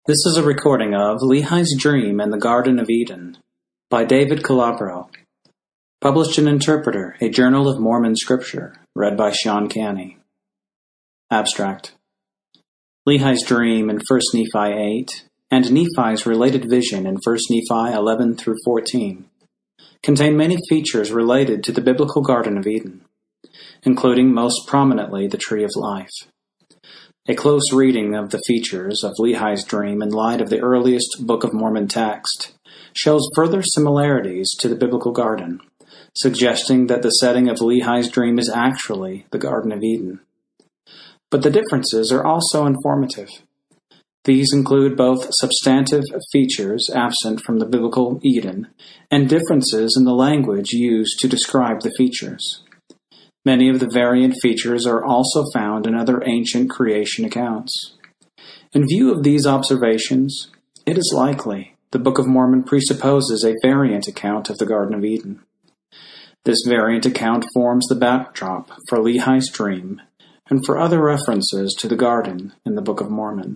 This is a recording of Lehi's Dream in the Garden of Eden by David Calabro. Published in Interpreter, a Journal of Mormon Scripture, read by Sean Canny. Abstract. Lehi's Dream in 1 Nephi 8 and Nephi's related vision in 1 Nephi 11 through 14 contain many features related to the biblical Garden of Eden, including most prominently the Tree of Life. A close reading of the features of Lehi's dream in light of the earliest Book of Mormon text shows further similarities to the biblical garden, suggesting that the setting of Lehi's dream is actually the Garden of Eden. But the differences are also informative. These include both substantive features absent from the biblical Eden and differences in the language used to describe the features. Many of the variant features are also found in other ancient creation accounts. In view of these observations, it is likely the Book of Mormon presupposes a variant account of the Garden of Eden. This variant account forms the backdrop for Lehi's dream and for other references to the garden in the Book of Mormon.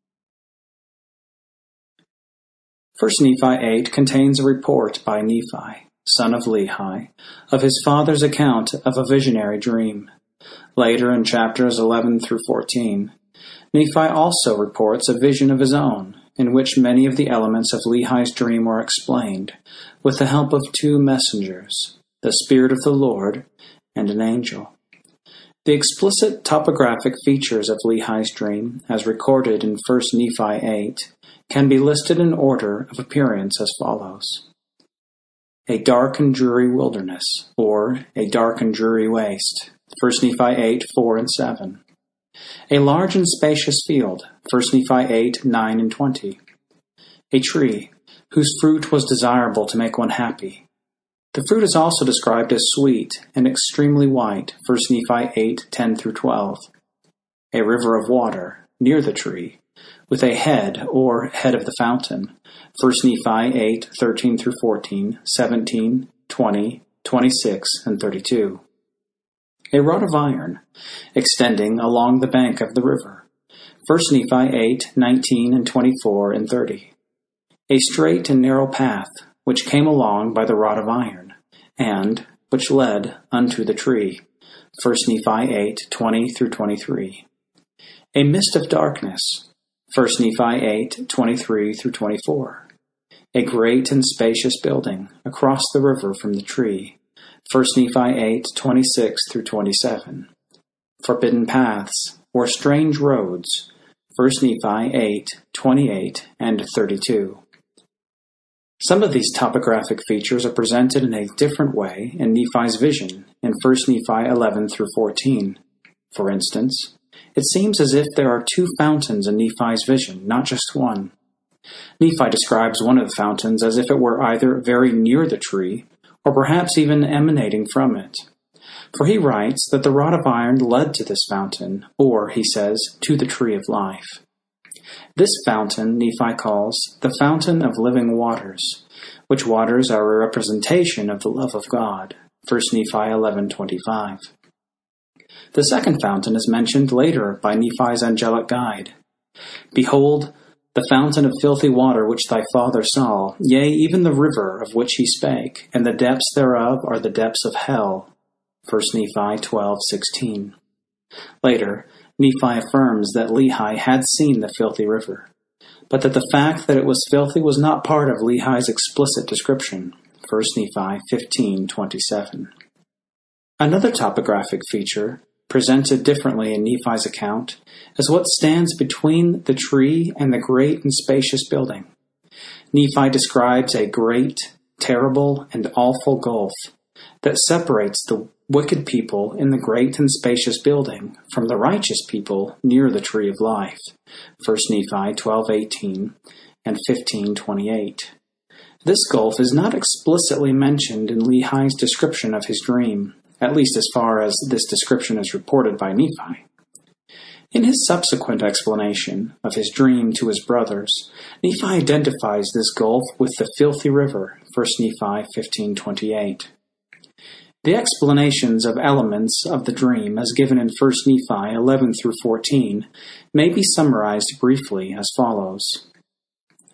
1 Nephi 8 contains a report by Nephi, son of Lehi, of his father's account of a visionary dream. Later in chapters 11 through 14, Nephi also reports a vision of his own, in which many of the elements of Lehi's dream are explained, with the help of two messengers, the Spirit of the Lord and an angel. The explicit topographic features of Lehi's dream, as recorded in 1 Nephi 8, can be listed in order of appearance as follows. A dark and dreary wilderness, or a dark and dreary waste, 1 Nephi 8, 4 and 7. A large and spacious field, 1 Nephi 8, 9 and 20. A tree, whose fruit was desirable to make one happy. The fruit is also described as sweet and extremely white, 1 Nephi 8, 10 through 12. A river of water, near the tree, with a head, or head of the fountain, 1 Nephi 8, 13 through 14, 17, 20, 26, and 32. A rod of iron, extending along the bank of the river, 1 Nephi 8, 19, and 24, and 30. A straight and narrow path, which came along by the rod of iron, and which led unto the tree, 1 Nephi 8, 20 through 23. A mist of darkness, 1 Nephi 8, 23 through 24. A great and spacious building across the river from the tree, 1 Nephi 8, 26 through 27. Forbidden paths, or strange roads, 1 Nephi 8, 28 and 32. Some of these topographic features are presented in a different way in Nephi's vision in 1 Nephi 11 through 14. For instance, it seems as if there are two fountains in Nephi's vision, not just one. Nephi describes one of the fountains as if it were either very near the tree, or perhaps even emanating from it. For he writes that the rod of iron led to this fountain, or, he says, to the tree of life. This fountain Nephi calls the fountain of living waters, which waters are a representation of the love of God, 1 Nephi 11:25. The second fountain is mentioned later by Nephi's angelic guide. Behold, the fountain of filthy water which thy father saw, yea, even the river of which he spake, and the depths thereof are the depths of hell. 1 Nephi 12:16. Later, Nephi affirms that Lehi had seen the filthy river, but that the fact that it was filthy was not part of Lehi's explicit description. 1 Nephi 15:27. Another topographic feature, presented differently in Nephi's account, is what stands between the tree and the great and spacious building. Nephi describes a great, terrible, and awful gulf that separates the wicked people in the great and spacious building from the righteous people near the tree of life, 1 Nephi 12:18 and 15:28. This gulf is not explicitly mentioned in Lehi's description of his dream, at least as far as this description is reported by Nephi. In his subsequent explanation of his dream to his brothers, Nephi identifies this gulf with the filthy river, 1 Nephi 15:28. The explanations of elements of the dream as given in 1 Nephi 11 through 14 may be summarized briefly as follows.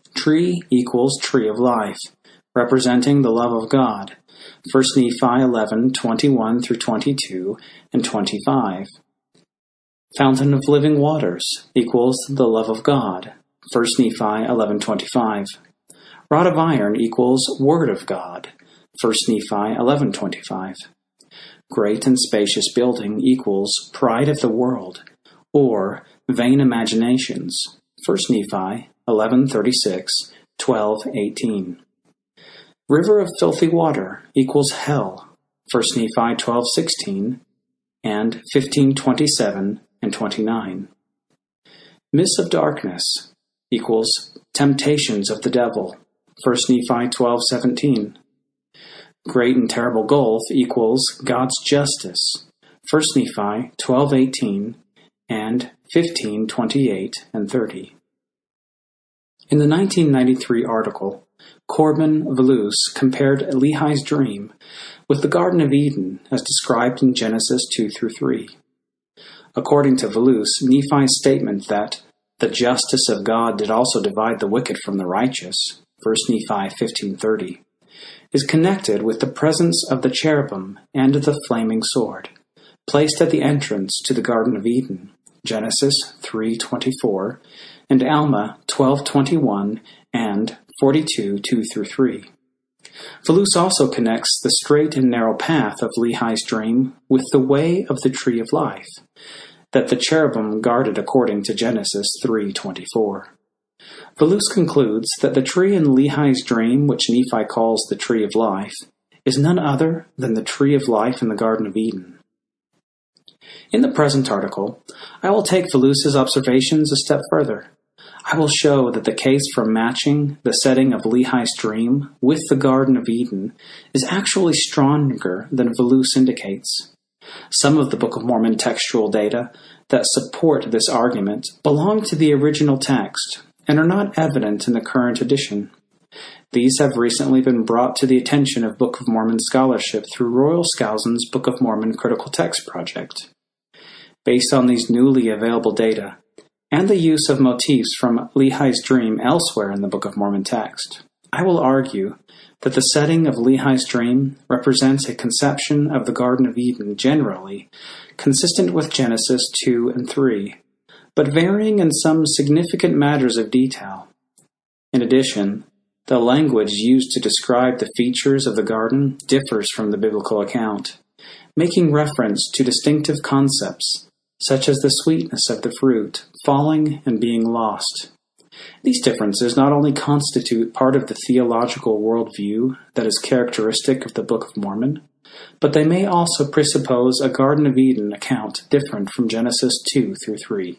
Tree equals tree of life, representing the love of God. 1 Nephi 11:21 through 22 and 25. Fountain of living waters equals the love of God. 1 Nephi 11:25. Rod of iron equals word of God. 1 Nephi 11:25. Great and spacious building equals pride of the world, or vain imaginations. 1 Nephi 11:36, 12:18. River of filthy water equals hell. 1 Nephi 12:16 and 15:27 and 29. Mists of darkness equals temptations of the devil. 1 Nephi 12:17. Great and terrible gulf equals God's justice. 1 Nephi 12:18 and 15:28 and 30. In the 1993 article, Corbin Velous compared Lehi's dream with the Garden of Eden as described in Genesis 2 through 3. According to Velous, Nephi's statement that the justice of God did also divide the wicked from the righteous, 1 Nephi 15:30, is connected with the presence of the cherubim and the flaming sword, placed at the entrance to the Garden of Eden, Genesis 3:24, and Alma 12:21 and 42:2 through 3. Velous also connects the straight and narrow path of Lehi's dream with the way of the tree of life, that the cherubim guarded according to Genesis 3:24. Velous concludes that the tree in Lehi's dream, which Nephi calls the tree of life, is none other than the tree of life in the Garden of Eden. In the present article, I will take Velous's observations a step further. I will show that the case for matching the setting of Lehi's dream with the Garden of Eden is actually stronger than Velous indicates. Some of the Book of Mormon textual data that support this argument belong to the original text and are not evident in the current edition. These have recently been brought to the attention of Book of Mormon scholarship through Royal Skousen's Book of Mormon Critical Text Project. Based on these newly available data, and the use of motifs from Lehi's dream elsewhere in the Book of Mormon text, I will argue that the setting of Lehi's dream represents a conception of the Garden of Eden generally consistent with Genesis 2 and 3, but varying in some significant matters of detail. In addition, the language used to describe the features of the garden differs from the biblical account, making reference to distinctive concepts such as the sweetness of the fruit, falling and being lost. These differences not only constitute part of the theological worldview that is characteristic of the Book of Mormon, but they may also presuppose a Garden of Eden account different from Genesis 2 through 3.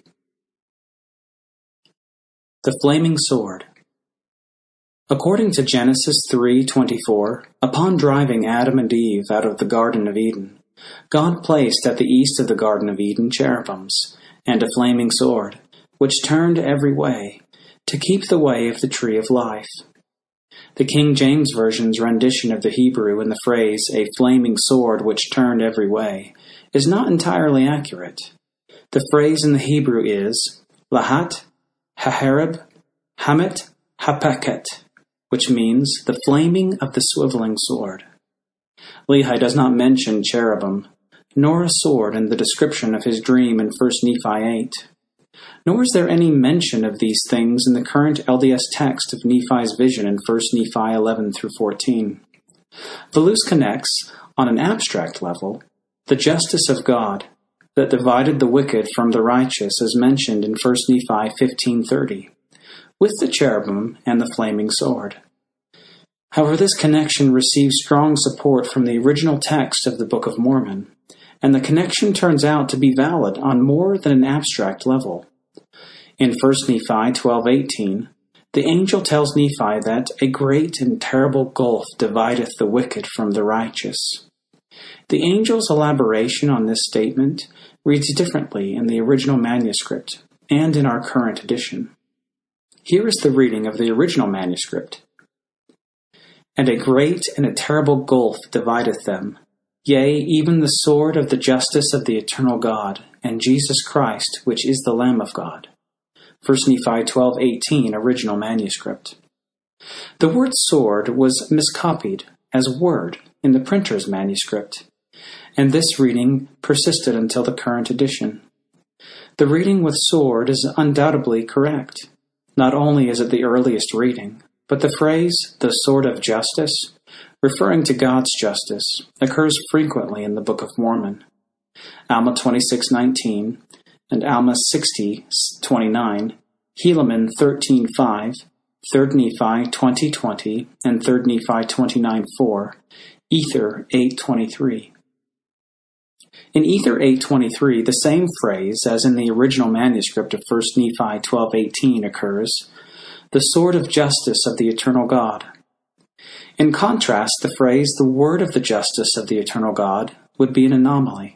The Flaming Sword. According to Genesis 3:24, upon driving Adam and Eve out of the Garden of Eden, God placed at the east of the Garden of Eden cherubims and a flaming sword, which turned every way, to keep the way of the tree of life. The King James Version's rendition of the Hebrew in the phrase, a flaming sword which turned every way, is not entirely accurate. The phrase in the Hebrew is, Lahat, Haharib, Hamet, Hapeket, which means the flaming of the swiveling sword. Lehi does not mention cherubim, nor a sword in the description of his dream in 1 Nephi 8. Nor is there any mention of these things in the current LDS text of Nephi's vision in 1 Nephi 11 through 14. Velous connects, on an abstract level, the justice of God that divided the wicked from the righteous as mentioned in 1 Nephi 15:30, with the cherubim and the flaming sword. However, this connection receives strong support from the original text of the Book of Mormon, and the connection turns out to be valid on more than an abstract level. In 1 Nephi 12:18, the angel tells Nephi that a great and terrible gulf divideth the wicked from the righteous. The angel's elaboration on this statement reads differently in the original manuscript and in our current edition. Here is the reading of the original manuscript. And a great and a terrible gulf divideth them, yea, even the sword of the justice of the eternal God, and Jesus Christ, which is the Lamb of God. 1 Nephi 12:18, original manuscript. The word sword was miscopied as word in the printer's manuscript, and this reading persisted until the current edition. The reading with sword is undoubtedly correct. Not only is it the earliest reading, but the phrase, the sword of justice, referring to God's justice, occurs frequently in the Book of Mormon. Alma 26:19 and Alma 60:29, Helaman 13:5, 3 Nephi 20:20, and 3 Nephi 29:4, Ether 8:23. In Ether 8:23, the same phrase as in the original manuscript of 1 Nephi 12:18 occurs, the sword of justice of the eternal God. In contrast, the phrase, the word of the justice of the eternal God, would be an anomaly.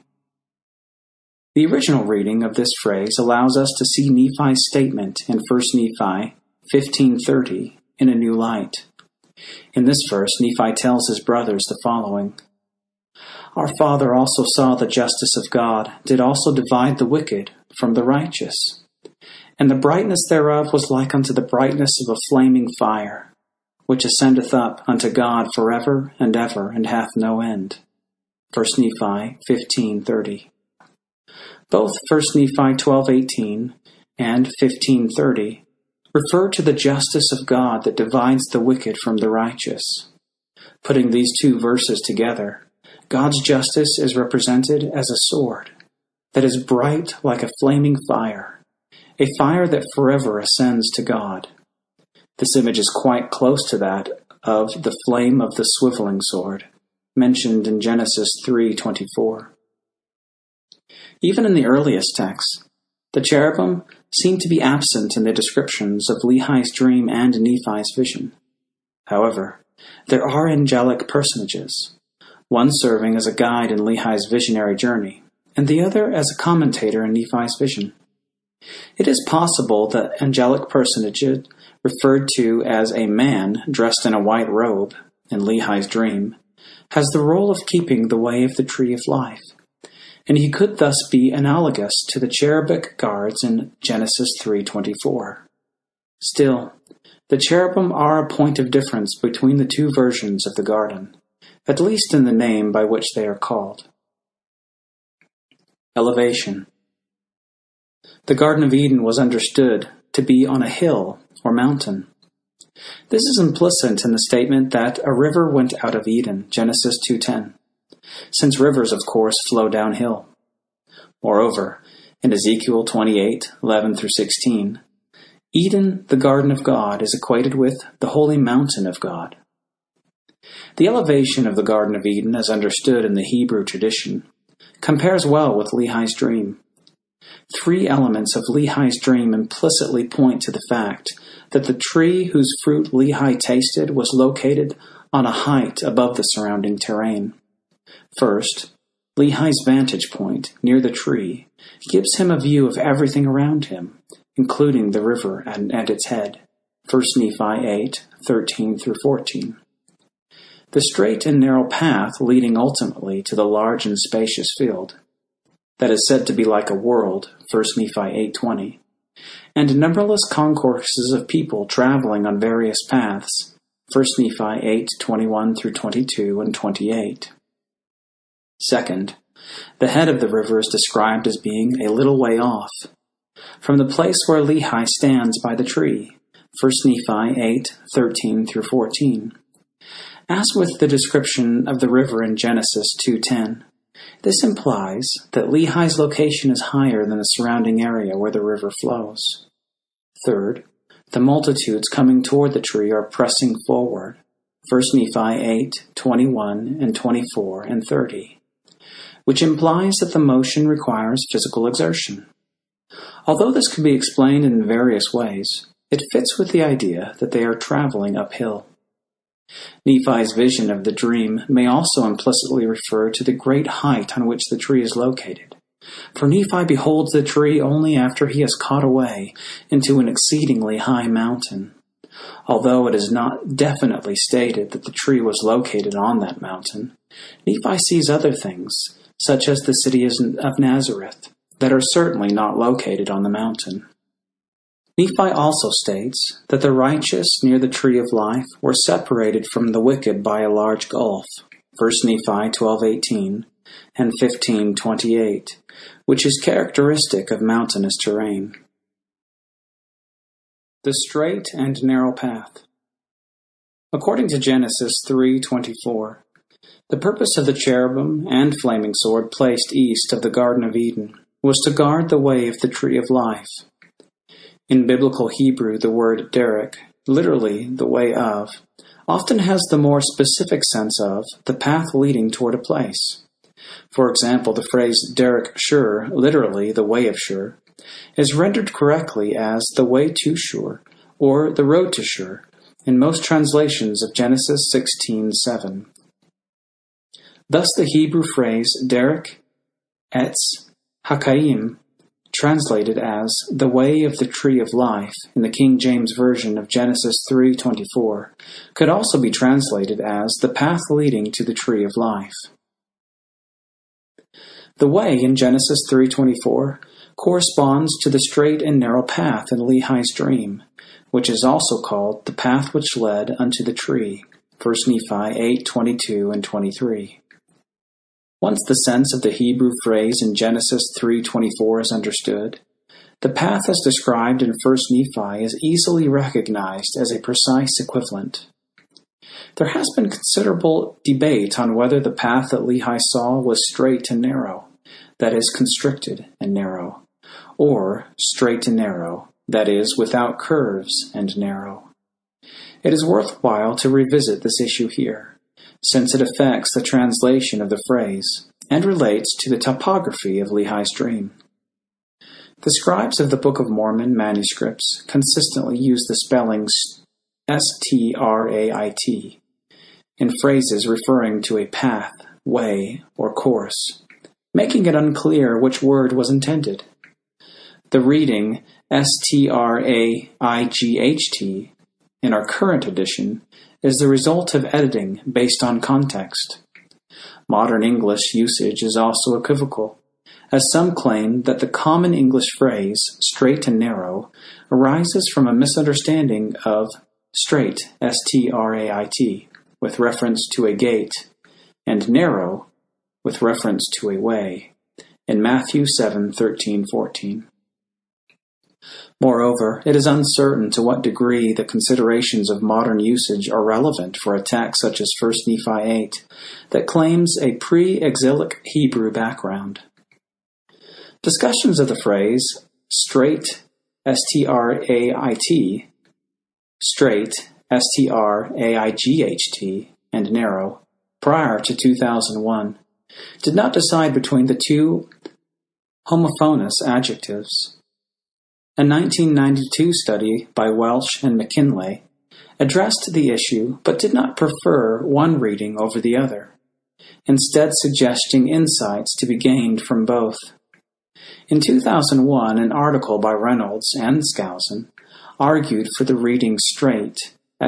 The original reading of this phrase allows us to see Nephi's statement in 1 Nephi 15:30 in a new light. In this verse, Nephi tells his brothers the following: Our father also saw the justice of God, did also divide the wicked from the righteous. And the brightness thereof was like unto the brightness of a flaming fire, which ascendeth up unto God forever and ever, and hath no end. 1 Nephi 15:30. Both 1 Nephi 12:18 and 15:30 refer to the justice of God that divides the wicked from the righteous. Putting these two verses together, God's justice is represented as a sword that is bright like a flaming fire, a fire that forever ascends to God. This image is quite close to that of the flame of the swiveling sword, mentioned in Genesis 3:24. Even in the earliest texts, the cherubim seem to be absent in the descriptions of Lehi's dream and Nephi's vision. However, there are angelic personages, one serving as a guide in Lehi's visionary journey, and the other as a commentator in Nephi's vision. It is possible that angelic personage referred to as a man dressed in a white robe in Lehi's dream has the role of keeping the way of the tree of life, and he could thus be analogous to the cherubic guards in Genesis 3:24. Still, the cherubim are a point of difference between the two versions of the garden, at least in the name by which they are called. Elevation. The Garden of Eden was understood to be on a hill or mountain. This is implicit in the statement that a river went out of Eden, Genesis 2:10, since rivers, of course, flow downhill. Moreover, in Ezekiel 28:11-16, Eden, the garden of God, is equated with the holy mountain of God. The elevation of the Garden of Eden, as understood in the Hebrew tradition, compares well with Lehi's dream. Three elements of Lehi's dream implicitly point to the fact that the tree whose fruit Lehi tasted was located on a height above the surrounding terrain. First, Lehi's vantage point, near the tree, gives him a view of everything around him, including the river and its head. 1 Nephi 8:13-14. The straight and narrow path leading ultimately to the large and spacious field, that is said to be like a world, 1 Nephi 8:20, and numberless concourses of people traveling on various paths, 1 Nephi 8:21-22 and 28. Second, the head of the river is described as being a little way off, from the place where Lehi stands by the tree, 1 Nephi 8:13-14. As with the description of the river in Genesis 2:10, this implies that Lehi's location is higher than the surrounding area where the river flows. Third, the multitudes coming toward the tree are pressing forward, 1 Nephi 8:21 and 24 and 30, which implies that the motion requires physical exertion. Although this can be explained in various ways, it fits with the idea that they are traveling uphill. Nephi's vision of the dream may also implicitly refer to the great height on which the tree is located, for Nephi beholds the tree only after he has caught away into an exceedingly high mountain. Although it is not definitely stated that the tree was located on that mountain, Nephi sees other things, such as the city of Nazareth, that are certainly not located on the mountain. Nephi also states that the righteous near the tree of life were separated from the wicked by a large gulf, 1 Nephi 12:18 and 15:28, which is characteristic of mountainous terrain. The straight and narrow path. According to Genesis 3:24, the purpose of the cherubim and flaming sword placed east of the Garden of Eden was to guard the way of the tree of life. In biblical Hebrew, the word derek, literally the way of, often has the more specific sense of the path leading toward a place. For example, the phrase derek Shur, literally the way of Shur, is rendered correctly as the way to Shur or the road to Shur in most translations of Genesis 16:7. Thus the Hebrew phrase derek etz hakaim, translated as the way of the tree of life in the King James Version of Genesis 3:24, could also be translated as the path leading to the tree of life. The way in Genesis 3:24 corresponds to the straight and narrow path in Lehi's dream, which is also called the path which led unto the tree, 1 Nephi 8:22 and 23. Once the sense of the Hebrew phrase in Genesis 3:24 is understood, the path as described in 1 Nephi is easily recognized as a precise equivalent. There has been considerable debate on whether the path that Lehi saw was straight and narrow, that is, constricted and narrow, or straight and narrow, that is, without curves and narrow. It is worthwhile to revisit this issue here, since it affects the translation of the phrase and relates to the topography of Lehi's dream. The scribes of the Book of Mormon manuscripts consistently use the spellings strait in phrases referring to a path, way, or course, making it unclear which word was intended. The reading straight in our current edition is the result of editing based on context. Modern English usage is also equivocal, as some claim that the common English phrase, straight and narrow, arises from a misunderstanding of straight, straight, with reference to a gate, and narrow, with reference to a way, in Matthew 7:13-14. Moreover, it is uncertain to what degree the considerations of modern usage are relevant for a text such as 1 Nephi 8 that claims a pre-exilic Hebrew background. Discussions of the phrase straight, straight, straight, straight, and narrow, prior to 2001, did not decide between the two homophonous adjectives. A 1992 study by Welch and McKinley addressed the issue but did not prefer one reading over the other, instead suggesting insights to be gained from both. In 2001, an article by Reynolds and Skousen argued for the reading straight,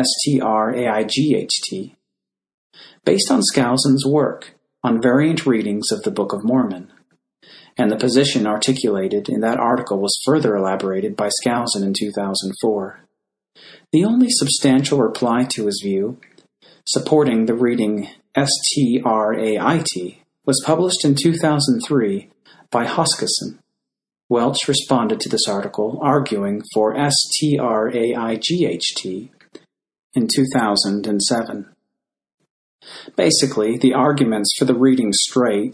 straight, based on Skousen's work on variant readings of the Book of Mormon. And the position articulated in that article was further elaborated by Skousen in 2004. The only substantial reply to his view, supporting the reading straight, was published in 2003 by Hoskisson. Welch responded to this article arguing for straight in 2007. Basically, the arguments for the reading straight,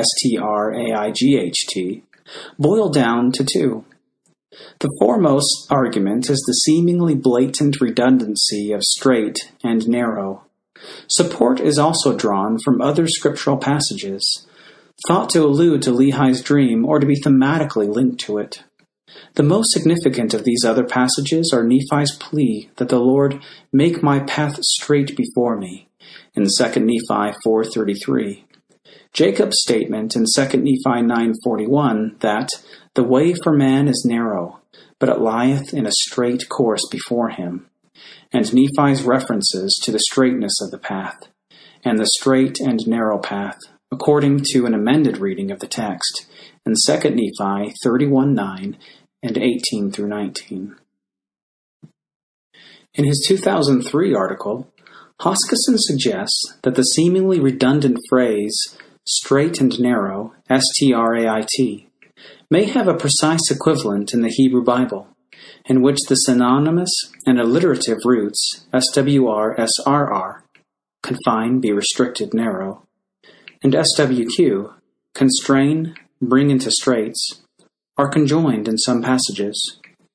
straight, boil down to two. The foremost argument is the seemingly blatant redundancy of straight and narrow. Support is also drawn from other scriptural passages, thought to allude to Lehi's dream or to be thematically linked to it. The most significant of these other passages are Nephi's plea that the Lord make my path straight before me, in 2 Nephi 4:33. Jacob's statement in 2 Nephi 9:41 that the way for man is narrow, but it lieth in a straight course before him, and Nephi's references to the straightness of the path, and the straight and narrow path, according to an amended reading of the text in 2 Nephi 31:9 and 18-19. In his 2003 article, Hoskisson suggests that the seemingly redundant phrase straight and narrow, S-T-R-A-I-T, may have a precise equivalent in the Hebrew Bible, in which the synonymous and alliterative roots SWR, SRR, confine, be restricted, narrow, and SWQ, constrain, bring into straits, are conjoined in some passages.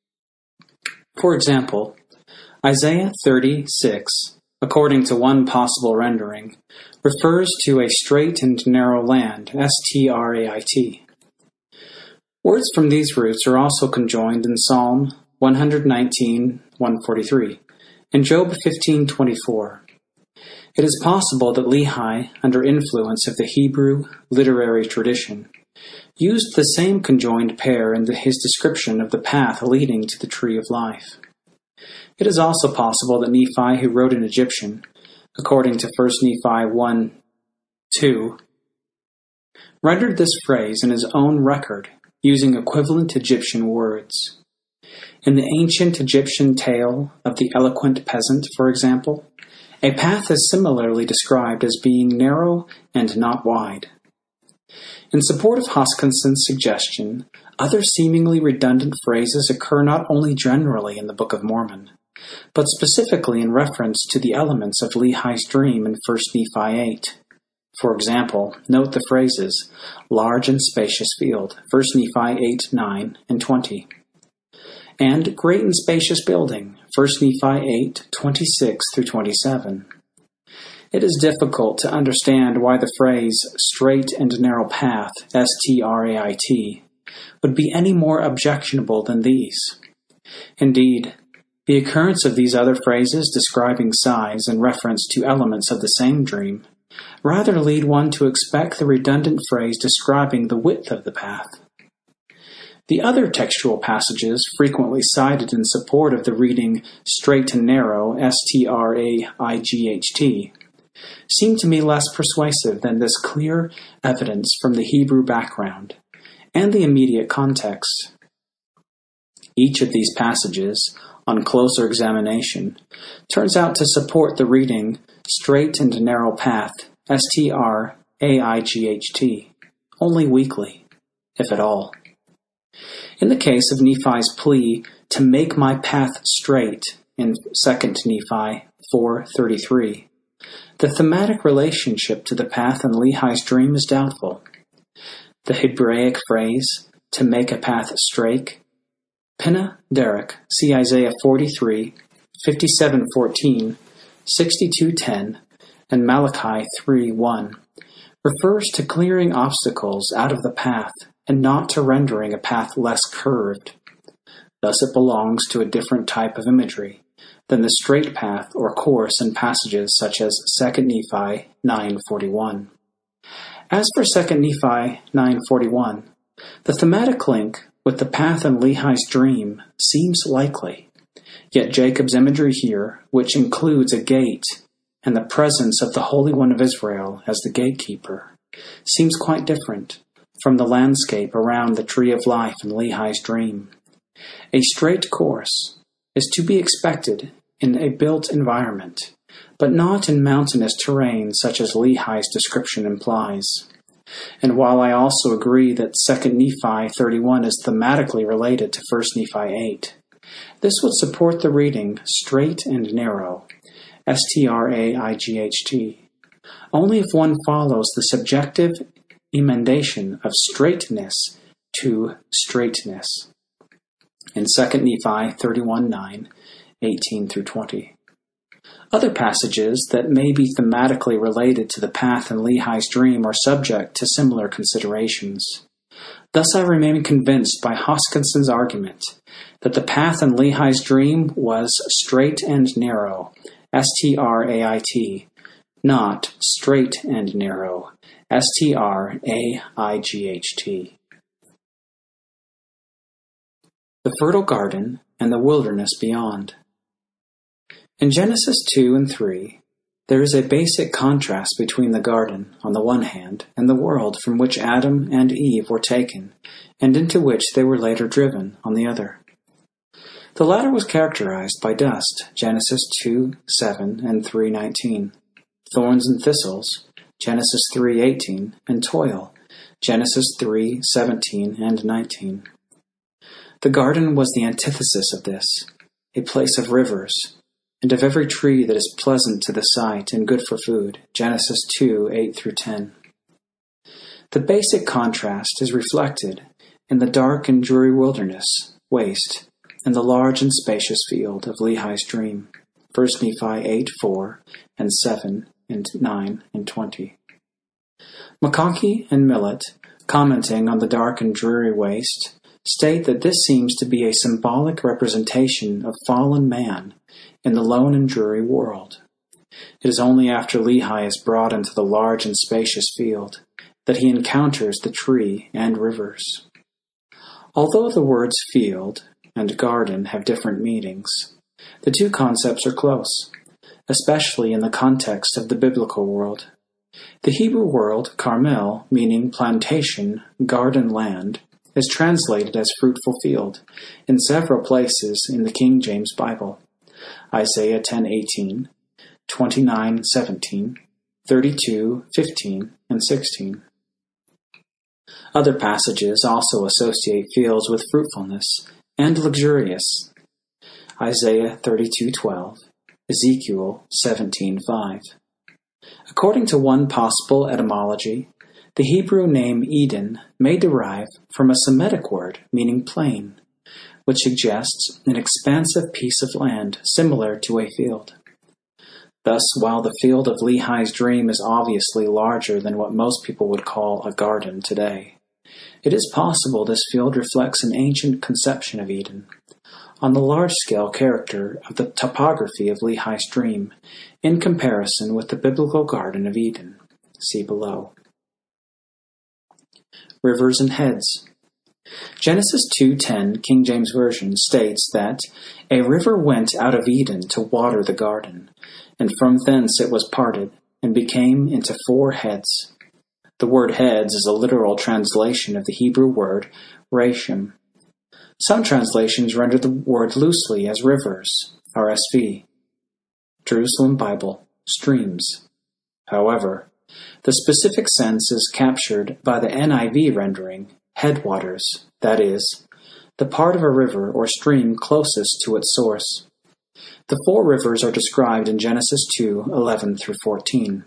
For example, Isaiah 36, according to one possible rendering, refers to a straight and narrow land, S-T-R-A-I-T. Words from these roots are also conjoined in Psalm 119, 143, and Job 15:24. It is possible that Lehi, under influence of the Hebrew literary tradition, used the same conjoined pair in his description of the path leading to the tree of life. It is also possible that Nephi, who wrote in Egyptian, according to 1 Nephi 1:2, rendered this phrase in his own record using equivalent Egyptian words. In the ancient Egyptian tale of the eloquent peasant, for example, a path is similarly described as being narrow and not wide. In support of Hoskisson's suggestion, other seemingly redundant phrases occur not only generally in the Book of Mormon, but specifically in reference to the elements of Lehi's dream in 1 Nephi 8. For example, note the phrases, large and spacious field, 1 Nephi 8, 9, and 20. And great and spacious building, 1 Nephi 8, 26 through 27. It is difficult to understand why the phrase straight and narrow path, S-T-R-A-I-T, would be any more objectionable than these. Indeed, the occurrence of these other phrases describing size in reference to elements of the same dream rather lead one to expect the redundant phrase describing the width of the path. The other textual passages frequently cited in support of the reading straight and narrow, S-T-R-A-I-G-H-T, seem to me less persuasive than this clear evidence from the Hebrew background and the immediate context. Each of these passages, on closer examination, turns out to support the reading straight and narrow path, S-T-R-A-I-G-H-T, only weakly, if at all. In the case of Nephi's plea to make my path straight in 2 Nephi 4:33, the thematic relationship to the path in Lehi's dream is doubtful. The Hebraic phrase, to make a path straight, Pinna Derek, see Isaiah 43, 57:14, 62:10, and Malachi 3:1, refers to clearing obstacles out of the path and not to rendering a path less curved. Thus it belongs to a different type of imagery than the straight path or course in passages such as 2 Nephi 9:41. As for 2 Nephi 9:41, the thematic link with the path in Lehi's dream seems likely, yet Jacob's imagery here, which includes a gate and the presence of the Holy One of Israel as the gatekeeper, seems quite different from the landscape around the tree of life in Lehi's dream. A straight course is to be expected in a built environment, but not in mountainous terrain such as Lehi's description implies. And while I also agree that 2 Nephi 31 is thematically related to 1 Nephi 8, this would support the reading straight and narrow, S-T-R-A-I-G-H-T, only if one follows the subjective emendation of straightness to straightness in 2 Nephi 31:9, 18 through 20. Other passages that may be thematically related to the path in Lehi's dream are subject to similar considerations. Thus I remain convinced by Hoskisson's argument that the path in Lehi's dream was straight and narrow, S-T-R-A-I-T, not straight and narrow, S-T-R-A-I-G-H-T. The fertile garden and the wilderness beyond. In Genesis 2 and 3, there is a basic contrast between the garden, on the one hand, and the world from which Adam and Eve were taken, and into which they were later driven, on the other. The latter was characterized by dust, Genesis 2:7 and 3:19, thorns and thistles, Genesis 3:18, and toil, Genesis 3:17 and 19. The garden was the antithesis of this, a place of rivers, and of every tree that is pleasant to the sight and good for food, Genesis 2:8 through 10. The basic contrast is reflected in the dark and dreary wilderness, waste, and the large and spacious field of Lehi's dream, 1 Nephi 8:4 and 7 and 9 and 20. McConkie and Millett, commenting on the dark and dreary waste, state that this seems to be a symbolic representation of fallen man in the lone and dreary world. It is only after Lehi is brought into the large and spacious field that he encounters the tree and rivers. Although the words field and garden have different meanings, the two concepts are close, especially in the context of the biblical world. The Hebrew word Carmel, meaning plantation, garden land, is translated as fruitful field in several places in the King James Bible. Isaiah 10:18, 29:17, 32:15, and 16. Other passages also associate fields with fruitfulness and luxurious. Isaiah 32:12, Ezekiel 17:5. According to one possible etymology, the Hebrew name Eden may derive from a Semitic word meaning plain, which suggests an expansive piece of land similar to a field. Thus, while the field of Lehi's dream is obviously larger than what most people would call a garden today, it is possible this field reflects an ancient conception of Eden, on the large-scale character of the topography of Lehi's dream in comparison with the biblical Garden of Eden. See below. Rivers and heads. Genesis 2:10, King James Version, states that a river went out of Eden to water the garden, and from thence it was parted, and became into 4 heads. The word heads is a literal translation of the Hebrew word rashim. Some translations render the word loosely as rivers, RSV. Jerusalem Bible, streams. However, the specific sense is captured by the NIV rendering, headwaters, that is, the part of a river or stream closest to its source. The 4 rivers are described in Genesis 2:11 through 14.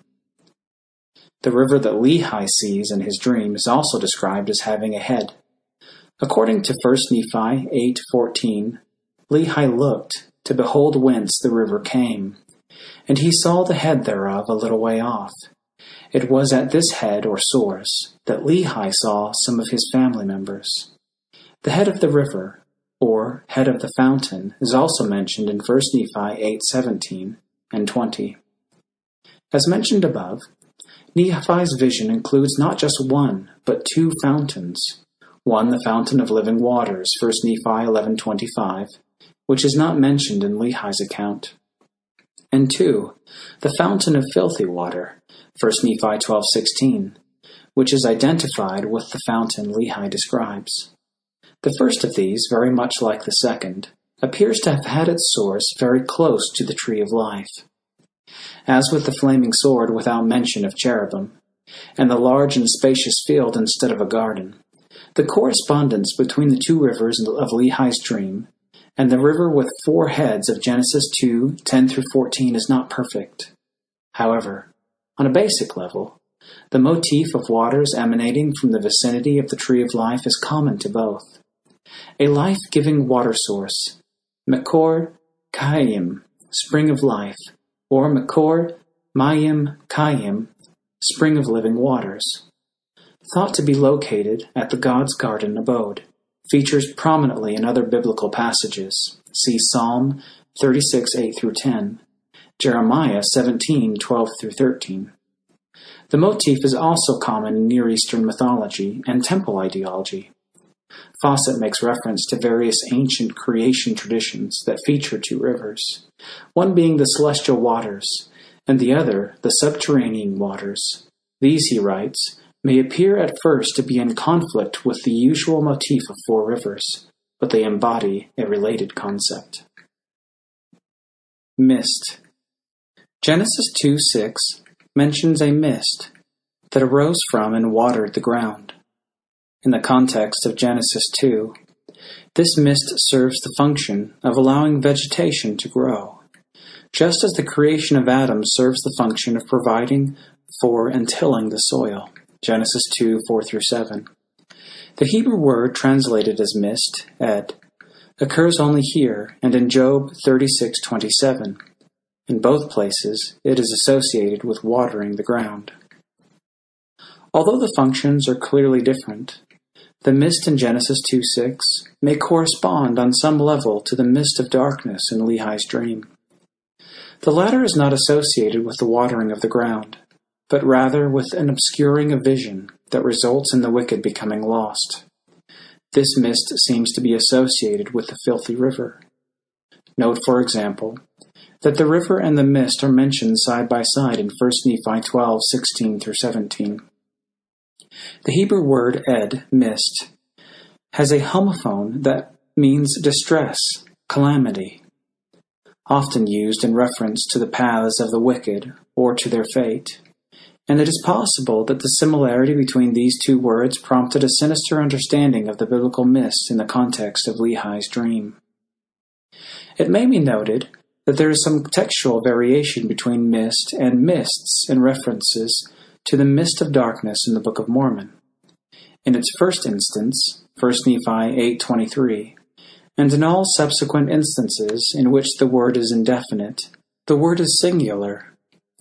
The river that Lehi sees in his dream is also described as having a head. According to 1 Nephi 8:14, Lehi looked to behold whence the river came, and he saw the head thereof a little way off. It was at this head or source that Lehi saw some of his family members. The head of the river, or head of the fountain, is also mentioned in 1 Nephi 8:17 and 20. As mentioned above, Nephi's vision includes not just one, but 2 fountains. One, the fountain of living waters, 1 Nephi 11:25, which is not mentioned in Lehi's account. And 2, the fountain of filthy water, 1 Nephi 12:16, which is identified with the fountain Lehi describes. The first of these, very much like the second, appears to have had its source very close to the tree of life. As with the flaming sword without mention of cherubim, and the large and spacious field instead of a garden, the correspondence between the 2 rivers of Lehi's dream and the river with 4 heads of Genesis 2:10 through 14 is not perfect. However, on a basic level, the motif of waters emanating from the vicinity of the tree of life is common to both. A life-giving water source, Makor Kayim, spring of life, or Makor Mayim Kayim, spring of living waters, thought to be located at the God's garden abode, features prominently in other biblical passages. See Psalm 36:8 through 10, Jeremiah 17:12 through 13. The motif is also common in Near Eastern mythology and temple ideology. Fawcett makes reference to various ancient creation traditions that feature 2 rivers, one being the celestial waters, and the other the subterranean waters. These, he writes, may appear at first to be in conflict with the usual motif of 4 rivers, but they embody a related concept. Mist. Genesis 2:6 mentions a mist that arose from and watered the ground. In the context of Genesis 2, this mist serves the function of allowing vegetation to grow, just as the creation of Adam serves the function of providing for and tilling the soil. Genesis 2:4-7. The Hebrew word translated as mist, ed, occurs only here and in Job 36:27. In both places, it is associated with watering the ground. Although the functions are clearly different, the mist in Genesis 2:6 may correspond on some level to the mist of darkness in Lehi's dream. The latter is not associated with the watering of the ground, but rather with an obscuring of vision that results in the wicked becoming lost. This mist seems to be associated with the filthy river. Note, for example, that the river and the mist are mentioned side by side in 1 Nephi 12:16-17. The Hebrew word ed, mist, has a homophone that means distress, calamity, often used in reference to the paths of the wicked or to their fate. And it is possible that the similarity between these two words prompted a sinister understanding of the biblical mist in the context of Lehi's dream. It may be noted that there is some textual variation between mist and mists in references to the mist of darkness in the Book of Mormon. In its first instance, 1 Nephi 8:23, and in all subsequent instances in which the word is indefinite, the word is singular.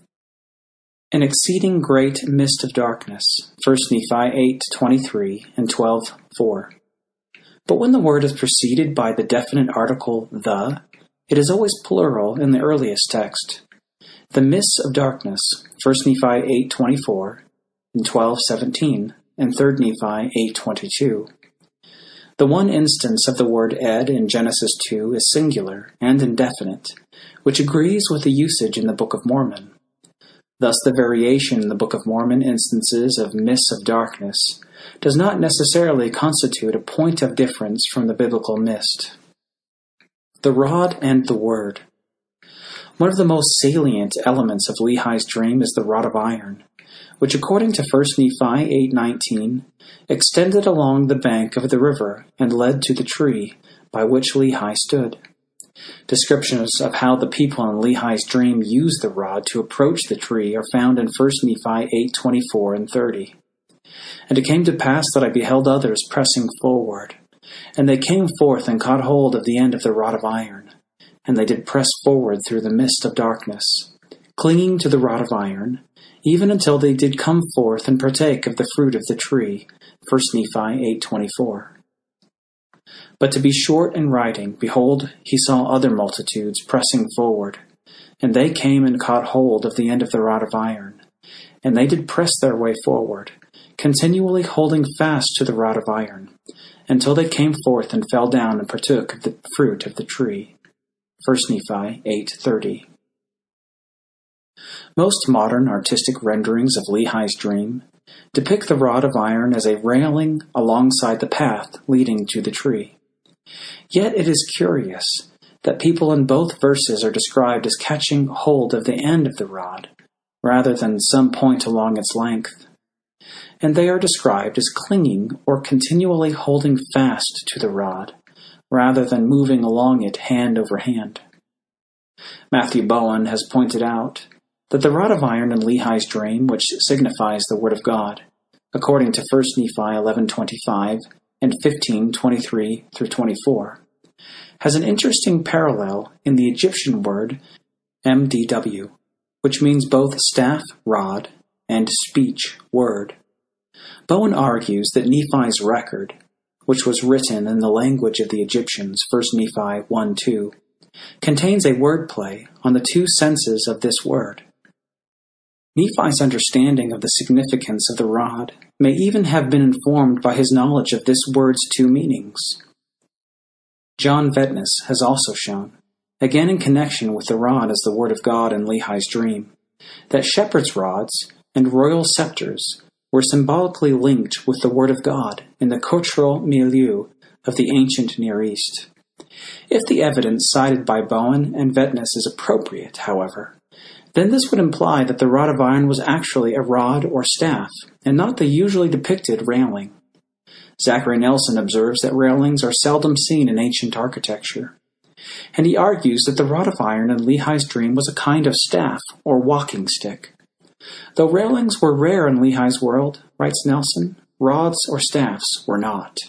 An exceeding great mist of darkness, 1 Nephi 8:23 and 12:4. But when the word is preceded by the definite article the, it is always plural in the earliest text. The mists of darkness, 1 Nephi 8:24 and 12:17, and 3 Nephi 8:22. The one instance of the word ed in Genesis 2 is singular and indefinite, which agrees with the usage in the Book of Mormon. Thus, the variation in the Book of Mormon instances of mists of darkness does not necessarily constitute a point of difference from the biblical mist. The rod and the word. One of the most salient elements of Lehi's dream is the rod of iron, which according to 1 Nephi 8:19 extended along the bank of the river and led to the tree by which Lehi stood. Descriptions of how the people in Lehi's dream used the rod to approach the tree are found in 1 Nephi 8:24 and 30. And it came to pass that I beheld others pressing forward, and they came forth and caught hold of the end of the rod of iron, and they did press forward through the mist of darkness, clinging to the rod of iron, even until they did come forth and partake of the fruit of the tree. 1 Nephi 8:24. But to be short in writing, behold, he saw other multitudes pressing forward, and they came and caught hold of the end of the rod of iron, and they did press their way forward, continually holding fast to the rod of iron, until they came forth and fell down and partook of the fruit of the tree. 1 Nephi 8:30. Most modern artistic renderings of Lehi's dream depict the rod of iron as a railing alongside the path leading to the tree. Yet it is curious that people in both verses are described as catching hold of the end of the rod, rather than some point along its length. And they are described as clinging or continually holding fast to the rod, rather than moving along it hand over hand. Matthew Bowen has pointed out that the rod of iron in Lehi's dream, which signifies the Word of God, according to 1 Nephi 11:25 and 15:23-24, has an interesting parallel in the Egyptian word mdw, which means both staff, rod, and speech, word. Bowen argues that Nephi's record, which was written in the language of the Egyptians, 1 Nephi 1:2, contains a wordplay on the two senses of this word. Nephi's understanding of the significance of the rod may even have been informed by his knowledge of this word's two meanings. John Vetness has also shown, again in connection with the rod as the Word of God in Lehi's dream, that shepherds' rods and royal scepters were symbolically linked with the Word of God in the cultural milieu of the ancient Near East. If the evidence cited by Bowen and Vetness is appropriate, however, then this would imply that the rod of iron was actually a rod or staff, and not the usually depicted railing. Zachary Nelson observes that railings are seldom seen in ancient architecture, and he argues that the rod of iron in Lehi's dream was a kind of staff or walking stick. Though railings were rare in Lehi's world, writes Nelson, rods or staffs were not.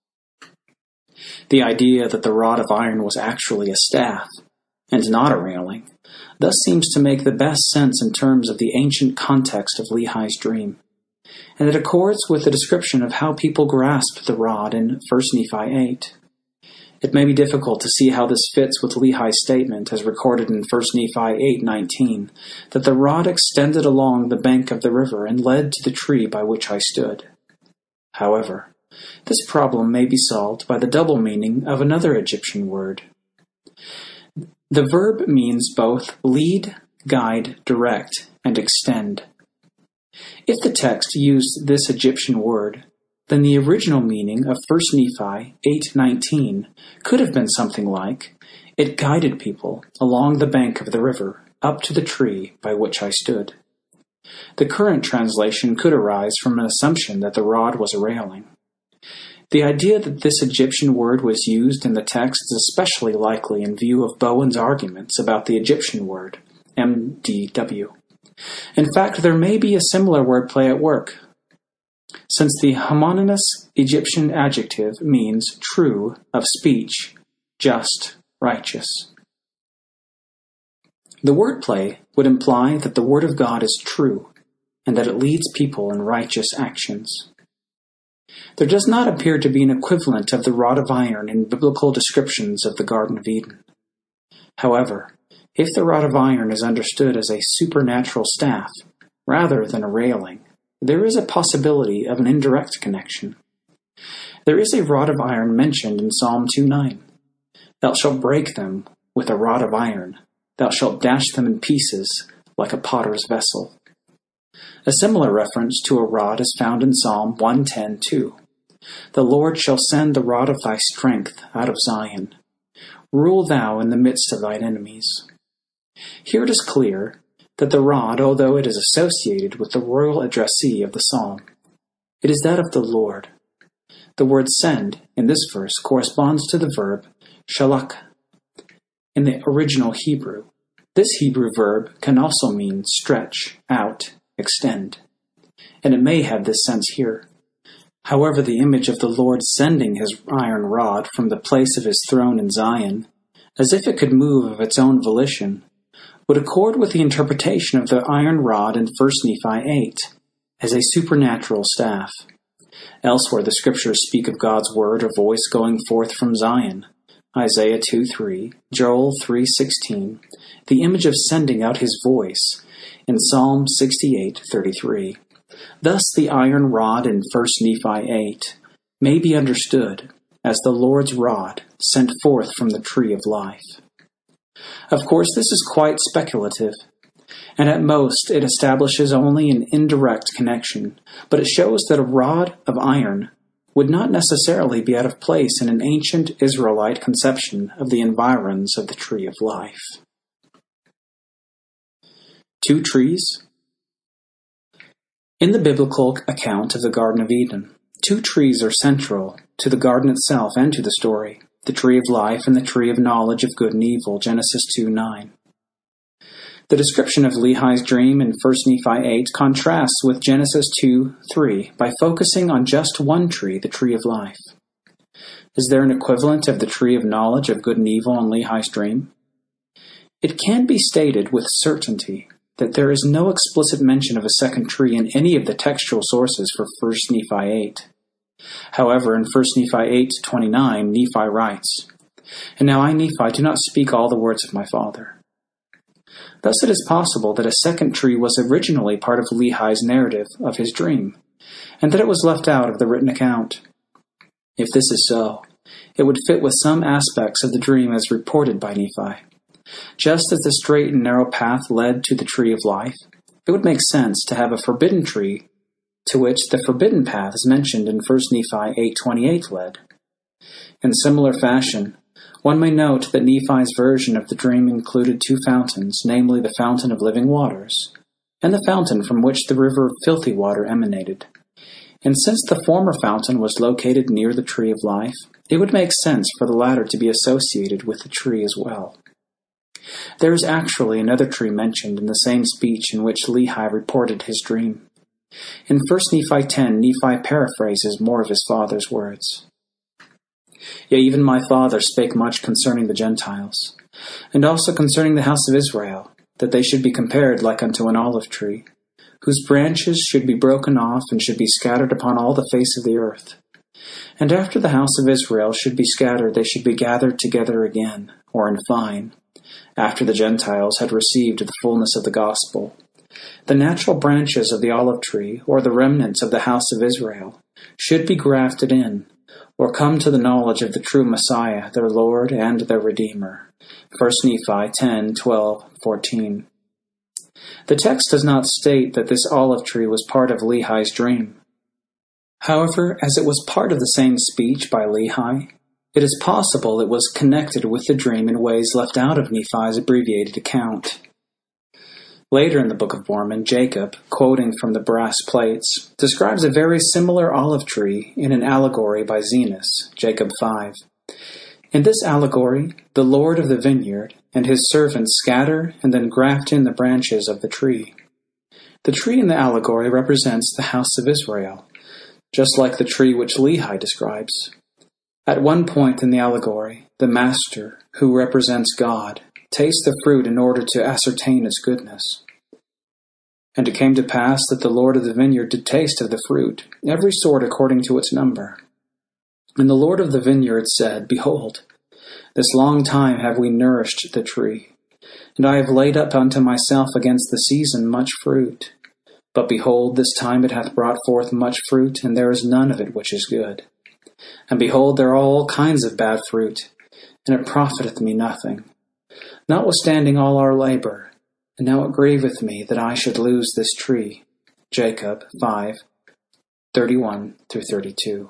The idea that the rod of iron was actually a staff, and not a railing, thus seems to make the best sense in terms of the ancient context of Lehi's dream, and it accords with the description of how people grasped the rod in 1 Nephi 8. It may be difficult to see how this fits with Lehi's statement, as recorded in 1 Nephi 8:19, that the rod extended along the bank of the river and led to the tree by which I stood. However, this problem may be solved by the double meaning of another Egyptian word. The verb means both lead, guide, direct, and extend. If the text used this Egyptian word, then the original meaning of 1 Nephi 8:19 could have been something like, it guided people along the bank of the river up to the tree by which I stood. The current translation could arise from an assumption that the rod was a railing. The idea that this Egyptian word was used in the text is especially likely in view of Bowen's arguments about the Egyptian word, MDW. In fact, there may be a similar wordplay at work, since the homonymous Egyptian adjective means true of speech, just, righteous. The wordplay would imply that the Word of God is true, and that it leads people in righteous actions. There does not appear to be an equivalent of the rod of iron in biblical descriptions of the Garden of Eden. However, if the rod of iron is understood as a supernatural staff, rather than a railing, there is a possibility of an indirect connection. There is a rod of iron mentioned in Psalm 2:9. Thou shalt break them with a rod of iron. Thou shalt dash them in pieces like a potter's vessel. A similar reference to a rod is found in Psalm 110:2. The Lord shall send the rod of thy strength out of Zion. Rule thou in the midst of thine enemies. Here it is clear that the rod, although it is associated with the royal addressee of the psalm, it is that of the Lord. The word send in this verse corresponds to the verb shalach in the original Hebrew. This Hebrew verb can also mean stretch, out, extend, and it may have this sense here. However, the image of the Lord sending his iron rod from the place of his throne in Zion, as if it could move of its own volition, would accord with the interpretation of the iron rod in 1 Nephi 8 as a supernatural staff. Elsewhere, the scriptures speak of God's word or voice going forth from Zion. Isaiah 2:3, Joel 3:16, the image of sending out his voice in Psalm 68:33. Thus the iron rod in 1 Nephi 8 may be understood as the Lord's rod sent forth from the tree of life. Of course, this is quite speculative, and at most it establishes only an indirect connection, but it shows that a rod of iron would not necessarily be out of place in an ancient Israelite conception of the environs of the tree of life. Two trees. In the biblical account of the Garden of Eden, two trees are central to the garden itself and to the story, the tree of life and the tree of knowledge of good and evil, Genesis 2:9. The description of Lehi's dream in 1 Nephi 8 contrasts with Genesis 2:3 by focusing on just one tree, the tree of life. Is there an equivalent of the tree of knowledge of good and evil in Lehi's dream? It can be stated with certainty that there is no explicit mention of a second tree in any of the textual sources for 1 Nephi 8. However, in 1 Nephi 8:29, Nephi writes, "And now I, Nephi, do not speak all the words of my father." Thus it is possible that a second tree was originally part of Lehi's narrative of his dream, and that it was left out of the written account. If this is so, it would fit with some aspects of the dream as reported by Nephi. Just as the straight and narrow path led to the tree of life, it would make sense to have a forbidden tree to which the forbidden path is mentioned in 1 Nephi 8:28 led. In similar fashion, one may note that Nephi's version of the dream included two fountains, namely the fountain of living waters, and the fountain from which the river of filthy water emanated. And since the former fountain was located near the tree of life, it would make sense for the latter to be associated with the tree as well. There is actually another tree mentioned in the same speech in which Lehi reported his dream. In 1 Nephi 10, Nephi paraphrases more of his father's words. Yea, even my father spake much concerning the Gentiles, and also concerning the house of Israel, that they should be compared like unto an olive tree, whose branches should be broken off and should be scattered upon all the face of the earth. And after the house of Israel should be scattered, they should be gathered together again, or in fine, after the Gentiles had received the fullness of the gospel. The natural branches of the olive tree, or the remnants of the house of Israel, should be grafted in, or come to the knowledge of the true Messiah, their Lord and their Redeemer. 1 Nephi 10, 12, 14. The text does not state that this olive tree was part of Lehi's dream. However, as it was part of the same speech by Lehi, it is possible it was connected with the dream in ways left out of Nephi's abbreviated account. Later in the Book of Mormon, Jacob, quoting from the brass plates, describes a very similar olive tree in an allegory by Zenos, Jacob 5. In this allegory, the Lord of the vineyard and his servants scatter and then graft in the branches of the tree. The tree in the allegory represents the house of Israel, just like the tree which Lehi describes. At one point in the allegory, the master, who represents God, tastes the fruit in order to ascertain its goodness. And it came to pass that the Lord of the vineyard did taste of the fruit, every sort according to its number. And the Lord of the vineyard said, Behold, this long time have we nourished the tree, and I have laid up unto myself against the season much fruit. But behold, this time it hath brought forth much fruit, and there is none of it which is good. And behold, there are all kinds of bad fruit, and it profiteth me nothing. Notwithstanding all our labor, and now it grieveth me that I should lose this tree. Jacob 5, 31-32.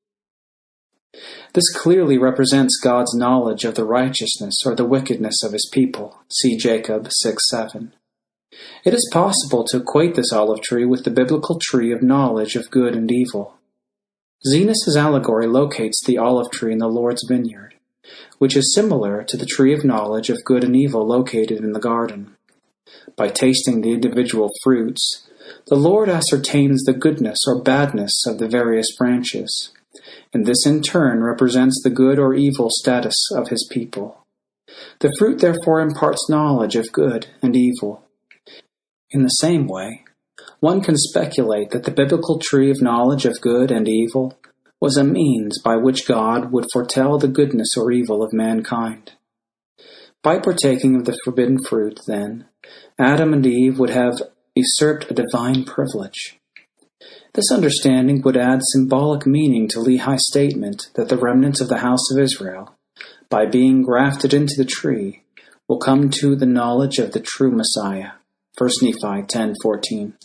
This clearly represents God's knowledge of the righteousness or the wickedness of his people. See Jacob 6:7. It is possible to equate this olive tree with the biblical tree of knowledge of good and evil. Zenos' allegory locates the olive tree in the Lord's vineyard, which is similar to the tree of knowledge of good and evil located in the garden. By tasting the individual fruits, the Lord ascertains the goodness or badness of the various branches, and this in turn represents the good or evil status of his people. The fruit therefore imparts knowledge of good and evil. In the same way, one can speculate that the biblical tree of knowledge of good and evil was a means by which God would foretell the goodness or evil of mankind. By partaking of the forbidden fruit, then, Adam and Eve would have usurped a divine privilege. This understanding would add symbolic meaning to Lehi's statement that the remnants of the house of Israel, by being grafted into the tree, will come to the knowledge of the true Messiah. 1 Nephi 10:14.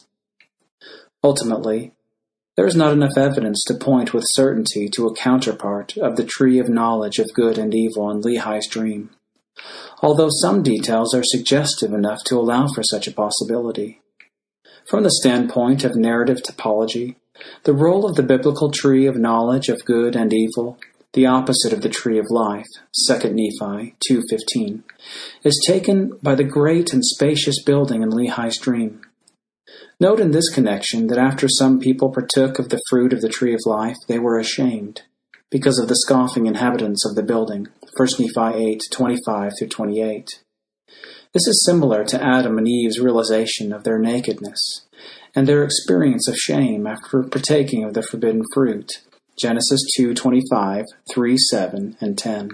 Ultimately, there is not enough evidence to point with certainty to a counterpart of the tree of knowledge of good and evil in Lehi's dream, although some details are suggestive enough to allow for such a possibility. From the standpoint of narrative typology, the role of the biblical tree of knowledge of good and evil, the opposite of the tree of life, 2 Nephi 2:15, is taken by the great and spacious building in Lehi's dream. Note in this connection that after some people partook of the fruit of the tree of life, they were ashamed, because of the scoffing inhabitants of the building, 1 Nephi 8:25-28. This is similar to Adam and Eve's realization of their nakedness, and their experience of shame after partaking of the forbidden fruit, Genesis 2:25, 3:7, and 10.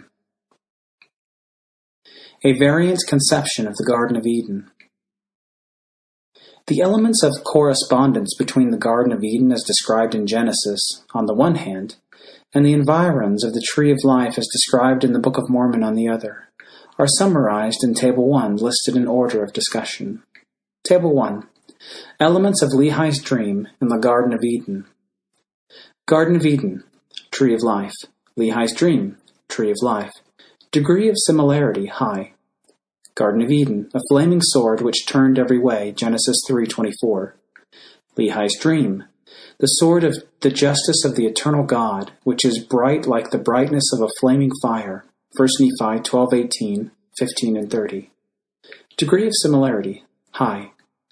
A variant conception of the Garden of Eden. The elements of correspondence between the Garden of Eden as described in Genesis, on the one hand, and the environs of the Tree of Life as described in the Book of Mormon on the other, are summarized in Table 1, listed in order of discussion. Table 1. Elements of Lehi's dream in the Garden of Eden. Garden of Eden, Tree of Life, Lehi's dream, tree of life. Degree of similarity, high. Garden of Eden, a flaming sword which turned every way, Genesis 3:24. Lehi's dream, the sword of the justice of the eternal God, which is bright like the brightness of a flaming fire, 1 Nephi 12:18, 15 and 30. Degree of similarity, high.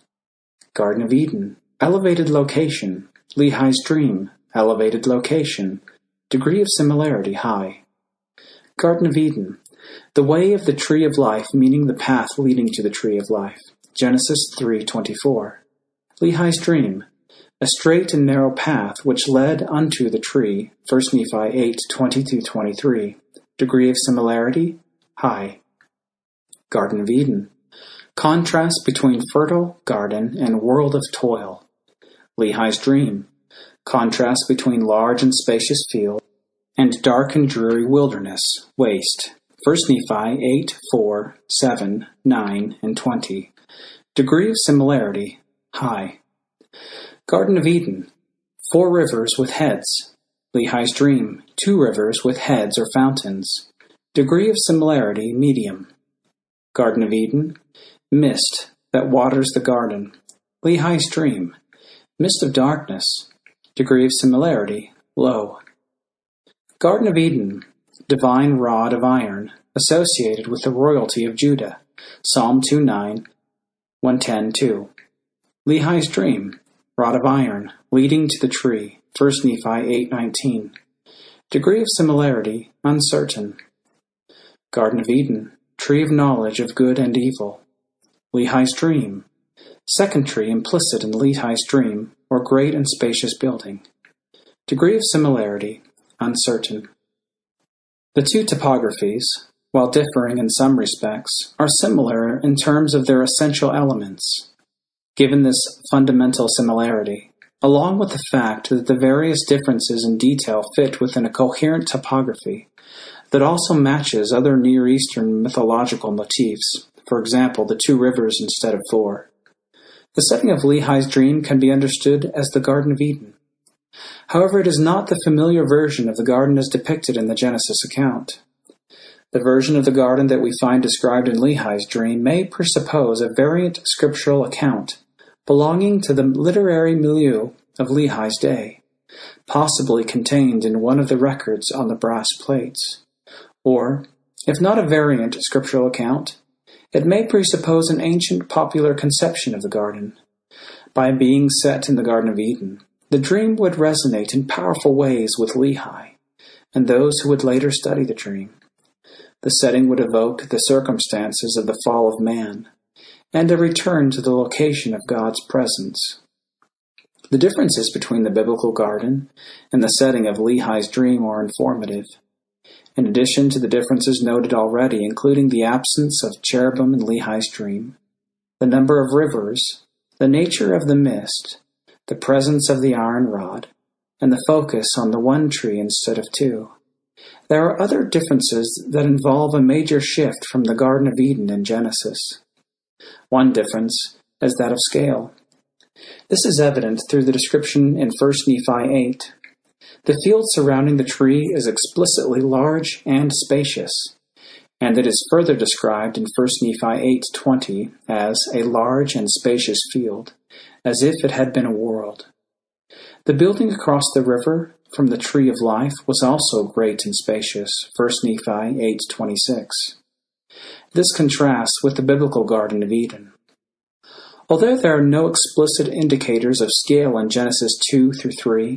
Garden of Eden, elevated location, Lehi's dream, elevated location, degree of similarity, high. Garden of Eden, the way of the tree of life, meaning the path leading to the tree of life, Genesis 3:24. Lehi's dream, a straight and narrow path which led unto the tree, 1 Nephi 8:20-23. Degree of similarity, high. Garden of Eden, contrast between fertile garden and world of toil. Lehi's dream, contrast between large and spacious field and dark and dreary wilderness, waste, 1 Nephi 8:4, 7, 9, and 20. Degree of similarity, high. Garden of Eden, 4 rivers with heads. Lehi's dream, 2 rivers with heads or fountains. Degree of similarity, medium. Garden of Eden, mist that waters the garden. Lehi's dream, mist of darkness. Degree of similarity, low. Garden of Eden, divine rod of iron, associated with the royalty of Judah. Psalm 2:9, 110:2. Lehi's dream, rod of iron, leading to the tree. 1 Nephi 8:19. Degree of similarity, uncertain. Garden of Eden, tree of knowledge of good and evil. Lehi's dream, second tree implicit in Lehi's dream, or great and spacious building. Degree of similarity, uncertain. The two topographies, while differing in some respects, are similar in terms of their essential elements. Given this fundamental similarity, along with the fact that the various differences in detail fit within a coherent topography that also matches other Near Eastern mythological motifs, for example, the 2 rivers instead of 4, the setting of Lehi's dream can be understood as the Garden of Eden. However, it is not the familiar version of the garden as depicted in the Genesis account. The version of the garden that we find described in Lehi's dream may presuppose a variant scriptural account belonging to the literary milieu of Lehi's day, possibly contained in one of the records on the brass plates. Or, if not a variant scriptural account, it may presuppose an ancient popular conception of the garden. By being set in the Garden of Eden, the dream would resonate in powerful ways with Lehi and those who would later study the dream. The setting would evoke the circumstances of the fall of man and a return to the location of God's presence. The differences between the biblical garden and the setting of Lehi's dream are informative. In addition to the differences noted already, including the absence of cherubim in Lehi's dream, the number of rivers, the nature of the mist, the presence of the iron rod, and the focus on the one tree instead of 2. There are other differences that involve a major shift from the Garden of Eden in Genesis. One difference is that of scale. This is evident through the description in 1 Nephi 8. The field surrounding the tree is explicitly large and spacious, and it is further described in 1 Nephi 8:20 as a large and spacious field, as if it had been a world. The building across the river from the tree of life was also great and spacious, 1 Nephi 8:26. This contrasts with the biblical Garden of Eden. Although there are no explicit indicators of scale in Genesis 2-3,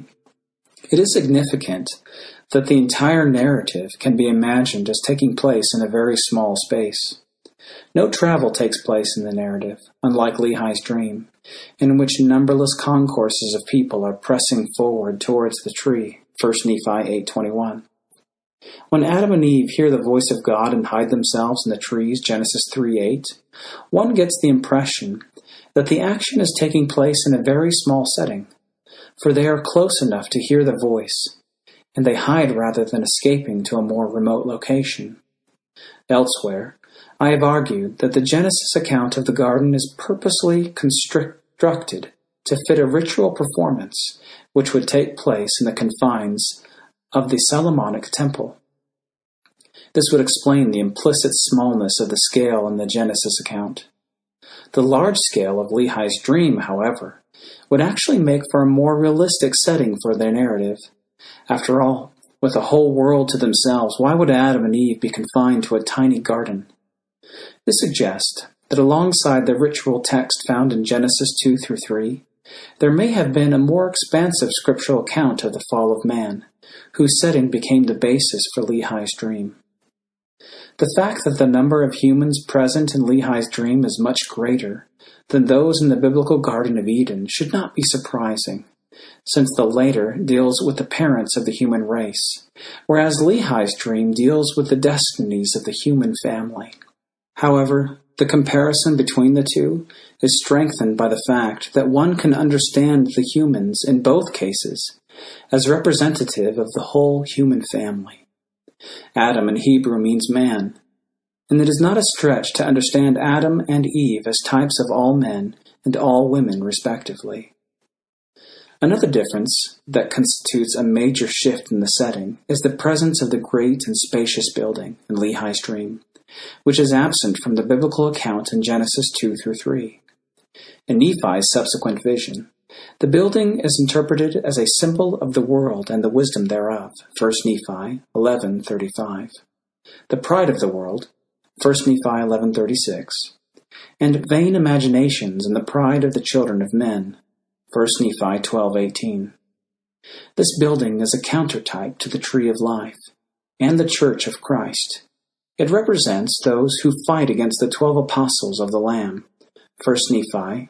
it is significant that the entire narrative can be imagined as taking place in a very small space. No travel takes place in the narrative, unlike Lehi's dream, in which numberless concourses of people are pressing forward towards the tree, 1 Nephi 8:21. When Adam and Eve hear the voice of God and hide themselves in the trees, Genesis 3:8, one gets the impression that the action is taking place in a very small setting, for they are close enough to hear the voice, and they hide rather than escaping to a more remote location. Elsewhere, I have argued that the Genesis account of the garden is purposely constructed to fit a ritual performance which would take place in the confines of the Solomonic temple. This would explain the implicit smallness of the scale in the Genesis account. The large scale of Lehi's dream, however, would actually make for a more realistic setting for their narrative. After all, with a whole world to themselves, why would Adam and Eve be confined to a tiny garden? This suggests that alongside the ritual text found in Genesis 2 through 3, there may have been a more expansive scriptural account of the fall of man, whose setting became the basis for Lehi's dream. The fact that the number of humans present in Lehi's dream is much greater than those in the biblical Garden of Eden should not be surprising, since the later deals with the parents of the human race, whereas Lehi's dream deals with the destinies of the human family. However, the comparison between the two is strengthened by the fact that one can understand the humans in both cases as representative of the whole human family. Adam in Hebrew means man, and it is not a stretch to understand Adam and Eve as types of all men and all women, respectively. Another difference that constitutes a major shift in the setting is the presence of the great and spacious building in Lehi's dream, which is absent from the biblical account in Genesis 2 through 3. In Nephi's subsequent vision, the building is interpreted as a symbol of the world and the wisdom thereof, 1 Nephi 11:35. The pride of the world, 1 Nephi 11:36. And vain imaginations and the pride of the children of men, 1 Nephi 12:18. This building is a countertype to the tree of life and the church of Christ. It represents those who fight against the 12 apostles of the Lamb, 1 Nephi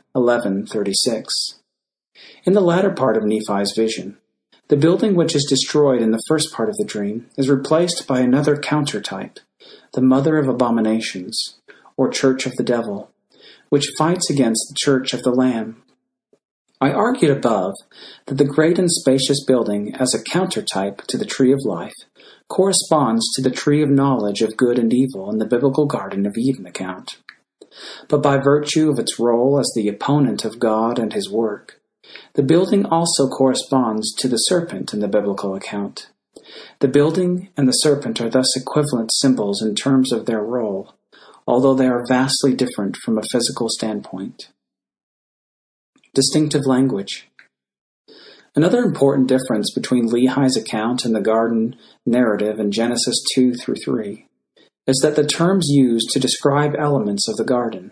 11:36. In the latter part of Nephi's vision, the building which is destroyed in the first part of the dream is replaced by another countertype, the mother of abominations, or church of the devil, which fights against the church of the Lamb. I argued above that the great and spacious building as a countertype to the tree of life corresponds to the tree of knowledge of good and evil in the biblical Garden of Eden account. But by virtue of its role as the opponent of God and his work, the building also corresponds to the serpent in the biblical account. The building and the serpent are thus equivalent symbols in terms of their role, although they are vastly different from a physical standpoint. Distinctive language. Another important difference between Lehi's account and the garden narrative in Genesis 2 through 3 is that the terms used to describe elements of the garden.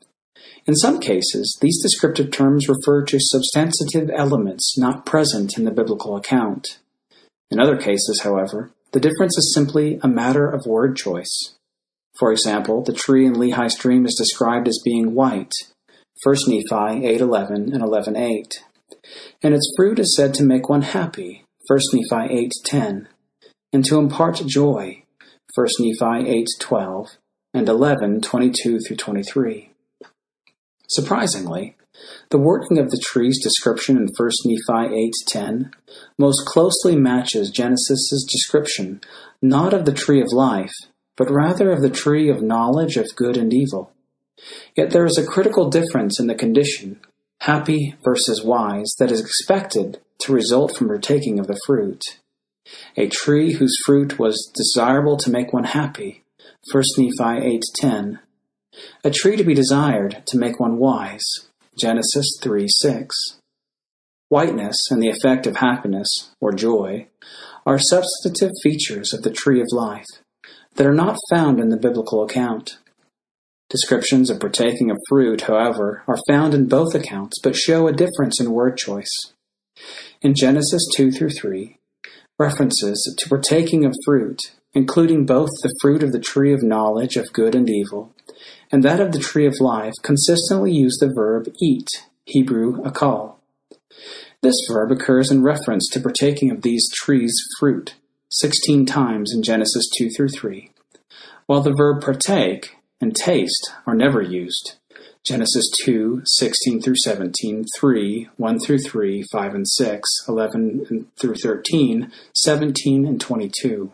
In some cases, these descriptive terms refer to substantive elements not present in the biblical account. In other cases, however, the difference is simply a matter of word choice. For example, the tree in Lehi's dream is described as being white, 1 Nephi 8:11 and 11:8, and its fruit is said to make one happy, 1 Nephi 8:10, and to impart joy, 1 Nephi 8:12 and 11:22 through 23. Surprisingly, the wording of the tree's description in 1 Nephi 8:10 most closely matches Genesis' description not of the tree of life, but rather of the tree of knowledge of good and evil. Yet there is a critical difference in the condition, happy versus wise, that is expected to result from partaking of the fruit. A tree whose fruit was desirable to make one happy, 1 Nephi 8:10. A tree to be desired to make one wise, Genesis 3:6. Whiteness and the effect of happiness, or joy, are substantive features of the tree of life that are not found in the biblical account. Descriptions of partaking of fruit, however, are found in both accounts, but show a difference in word choice. In Genesis 2 through 3, references to partaking of fruit, including both the fruit of the tree of knowledge of good and evil, and that of the tree of life, consistently use the verb eat, Hebrew akal. This verb occurs in reference to partaking of these trees' fruit 16 times in Genesis 2 through 3, while the verb partake and taste are never used. Genesis 2, 16 through 17, 3, 1 through 3, 5 and 6, 11 through 13, 17 and 22.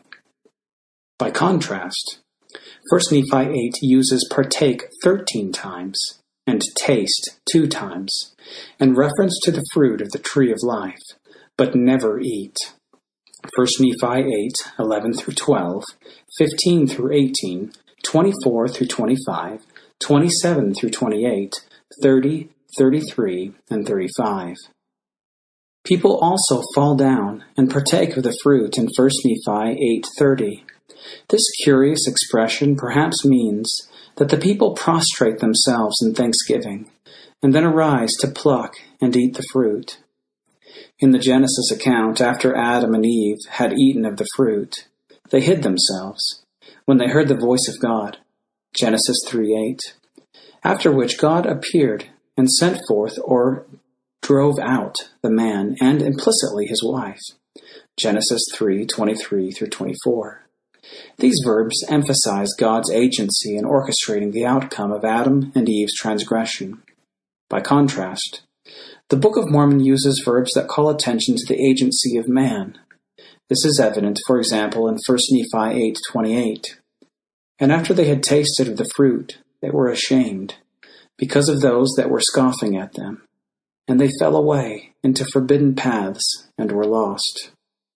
By contrast, 1 Nephi 8 uses partake 13 times and taste 2 times, in reference to the fruit of the tree of life, but never eat. 1 Nephi 8, 11 through 12, 15 through 18, 24 through 25, 27 through 28, 30, 33, and 35. People also fall down and partake of the fruit in 1 Nephi 8:30. This curious expression perhaps means that the people prostrate themselves in thanksgiving, and then arise to pluck and eat the fruit. In the Genesis account, after Adam and Eve had eaten of the fruit, they hid themselves when they heard the voice of God. Genesis 3:8. After which God appeared and sent forth or drove out the man and implicitly his wife. Genesis 3:23 through 24. These verbs emphasize God's agency in orchestrating the outcome of Adam and Eve's transgression. By contrast, the Book of Mormon uses verbs that call attention to the agency of man. This is evident, for example, in 1 Nephi 8:28. And after they had tasted of the fruit, they were ashamed, because of those that were scoffing at them. And they fell away into forbidden paths and were lost.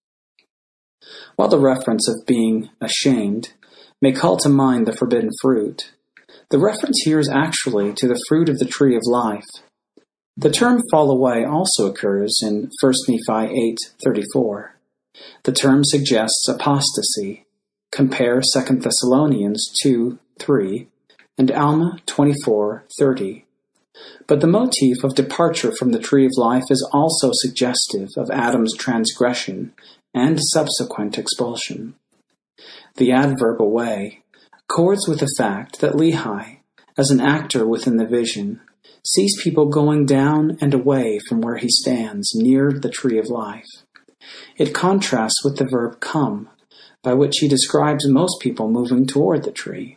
While the reference of being ashamed may call to mind the forbidden fruit, the reference here is actually to the fruit of the tree of life. The term fall away also occurs in 1 Nephi 8:34. The term suggests apostasy. Compare 2 Thessalonians 2:3 and Alma 24:30. But the motif of departure from the tree of life is also suggestive of Adam's transgression and subsequent expulsion. The adverb away accords with the fact that Lehi, as an actor within the vision, sees people going down and away from where he stands near the tree of life. It contrasts with the verb come, by which he describes most people moving toward the tree.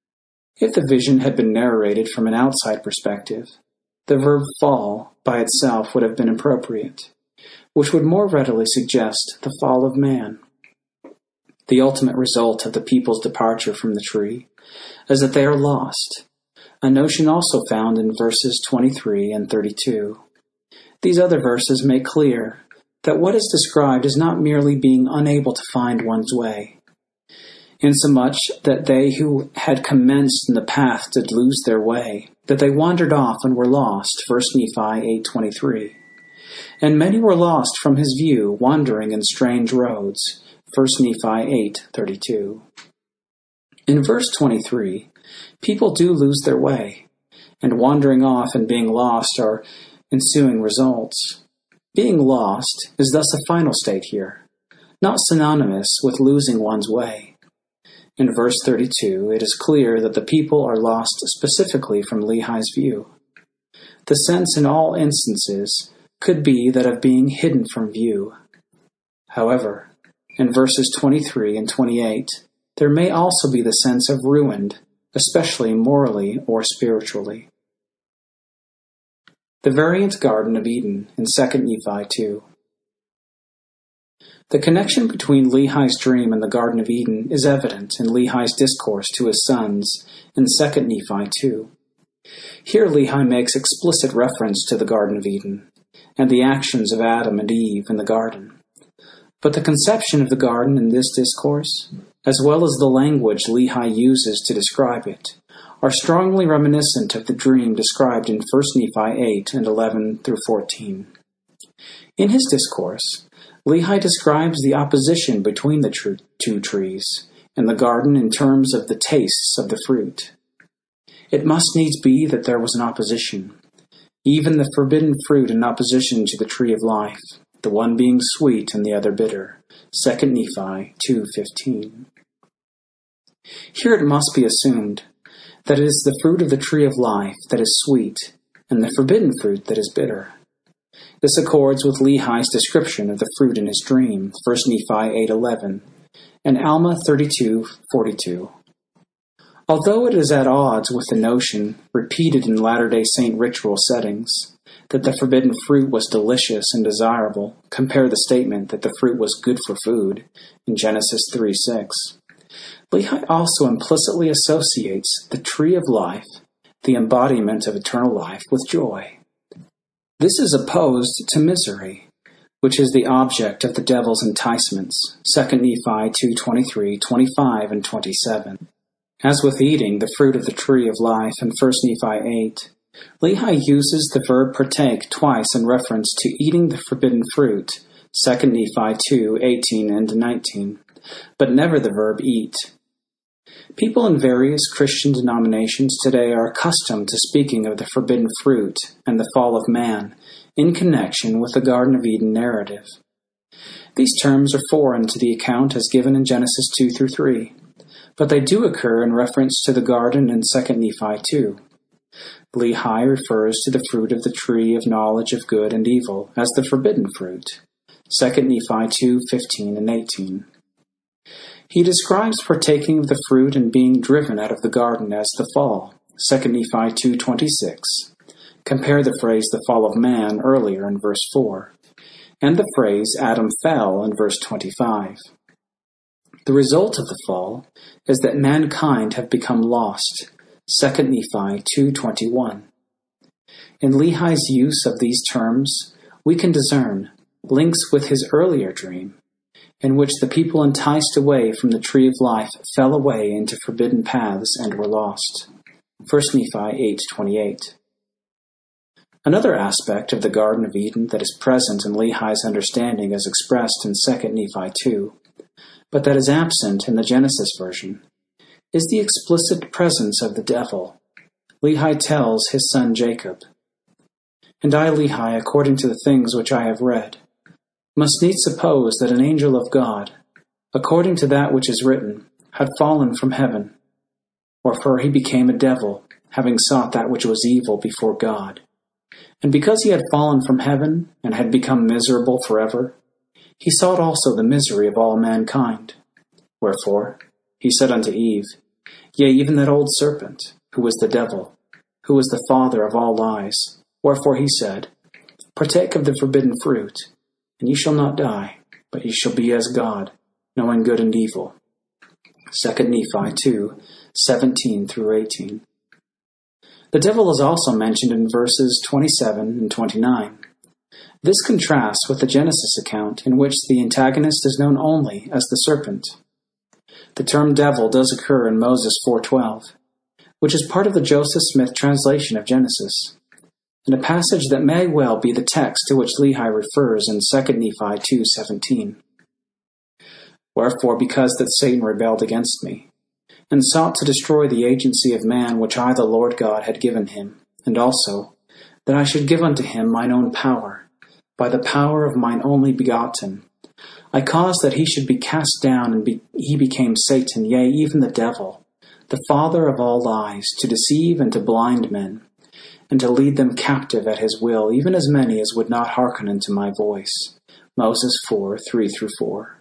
If the vision had been narrated from an outside perspective, the verb fall by itself would have been appropriate, which would more readily suggest the fall of man. The ultimate result of the people's departure from the tree is that they are lost, a notion also found in verses 23 and 32. These other verses make clear that what is described is not merely being unable to find one's way, insomuch that they who had commenced in the path did lose their way, that they wandered off and were lost, 1 Nephi 8:23. And many were lost from his view, wandering in strange roads, 1 Nephi 8:32. In verse 23, people do lose their way, and wandering off and being lost are ensuing results. Being lost is thus a final state here, not synonymous with losing one's way. In verse 32, it is clear that the people are lost specifically from Lehi's view. The sense in all instances could be that of being hidden from view. However, in verses 23 and 28, there may also be the sense of ruined, especially morally or spiritually. The variant Garden of Eden in 2 Nephi 2. The connection between Lehi's dream and the Garden of Eden is evident in Lehi's discourse to his sons in 2 Nephi 2. Here Lehi makes explicit reference to the Garden of Eden and the actions of Adam and Eve in the garden. But the conception of the garden in this discourse, as well as the language Lehi uses to describe it, are strongly reminiscent of the dream described in 1 Nephi 8 and 11 through 14. In his discourse, Lehi describes the opposition between the two trees in the garden in terms of the tastes of the fruit. It must needs be that there was an opposition, even the forbidden fruit in opposition to the tree of life, the one being sweet and the other bitter. 2 Nephi 2:15. Here it must be assumed that it is the fruit of the tree of life that is sweet, and the forbidden fruit that is bitter. This accords with Lehi's description of the fruit in his dream, 1 Nephi 8:11, and Alma 32:42. Although it is at odds with the notion, repeated in Latter-day Saint ritual settings, that the forbidden fruit was delicious and desirable, compare the statement that the fruit was good for food in Genesis 3:6. Lehi also implicitly associates the tree of life, the embodiment of eternal life, with joy. This is opposed to misery, which is the object of the devil's enticements, 2 Nephi 2:23, 25, and 27. As with eating the fruit of the tree of life in 1 Nephi 8, Lehi uses the verb partake twice in reference to eating the forbidden fruit, 2 Nephi 2:18 and 19, but never the verb eat. People in various Christian denominations today are accustomed to speaking of the forbidden fruit and the fall of man in connection with the Garden of Eden narrative. These terms are foreign to the account as given in Genesis 2 through 3, but they do occur in reference to the garden in 2 Nephi 2. Lehi refers to the fruit of the tree of knowledge of good and evil as the forbidden fruit, 2 Nephi 2:15 and 18. He describes partaking of the fruit and being driven out of the garden as the fall, 2 Nephi 2:26. Compare the phrase the fall of man earlier in verse 4, and the phrase Adam fell in verse 25. The result of the fall is that mankind have become lost, 2 Nephi 2:21. In Lehi's use of these terms, we can discern links with his earlier dream, in which the people enticed away from the tree of life fell away into forbidden paths and were lost. 1 Nephi 8:28. Another aspect of the Garden of Eden that is present in Lehi's understanding is expressed in 2 Nephi 2, but that is absent in the Genesis version, is the explicit presence of the devil. Lehi tells his son Jacob, "And I, Lehi, according to the things which I have read, must needs suppose that an angel of God, according to that which is written, had fallen from heaven. Wherefore he became a devil, having sought that which was evil before God. And because he had fallen from heaven, and had become miserable forever, he sought also the misery of all mankind. Wherefore he said unto Eve, Yea, even that old serpent, who was the devil, who was the father of all lies, wherefore he said, Partake of the forbidden fruit, and ye shall not die, but ye shall be as God, knowing good and evil." 2 Nephi 2:17 through 18. The devil is also mentioned in verses 27 and 29. This contrasts with the Genesis account in which the antagonist is known only as the serpent. The term devil does occur in Moses 4:12, which is part of the Joseph Smith translation of Genesis, and a passage that may well be the text to which Lehi refers in 2 Nephi 2:17. "Wherefore, because that Satan rebelled against me, and sought to destroy the agency of man which I the Lord God had given him, and also that I should give unto him mine own power, by the power of mine only begotten, I caused that he should be cast down, and he became Satan, yea, even the devil, the father of all lies, to deceive and to blind men, and to lead them captive at his will, even as many as would not hearken unto my voice." Moses 4:3 through 4.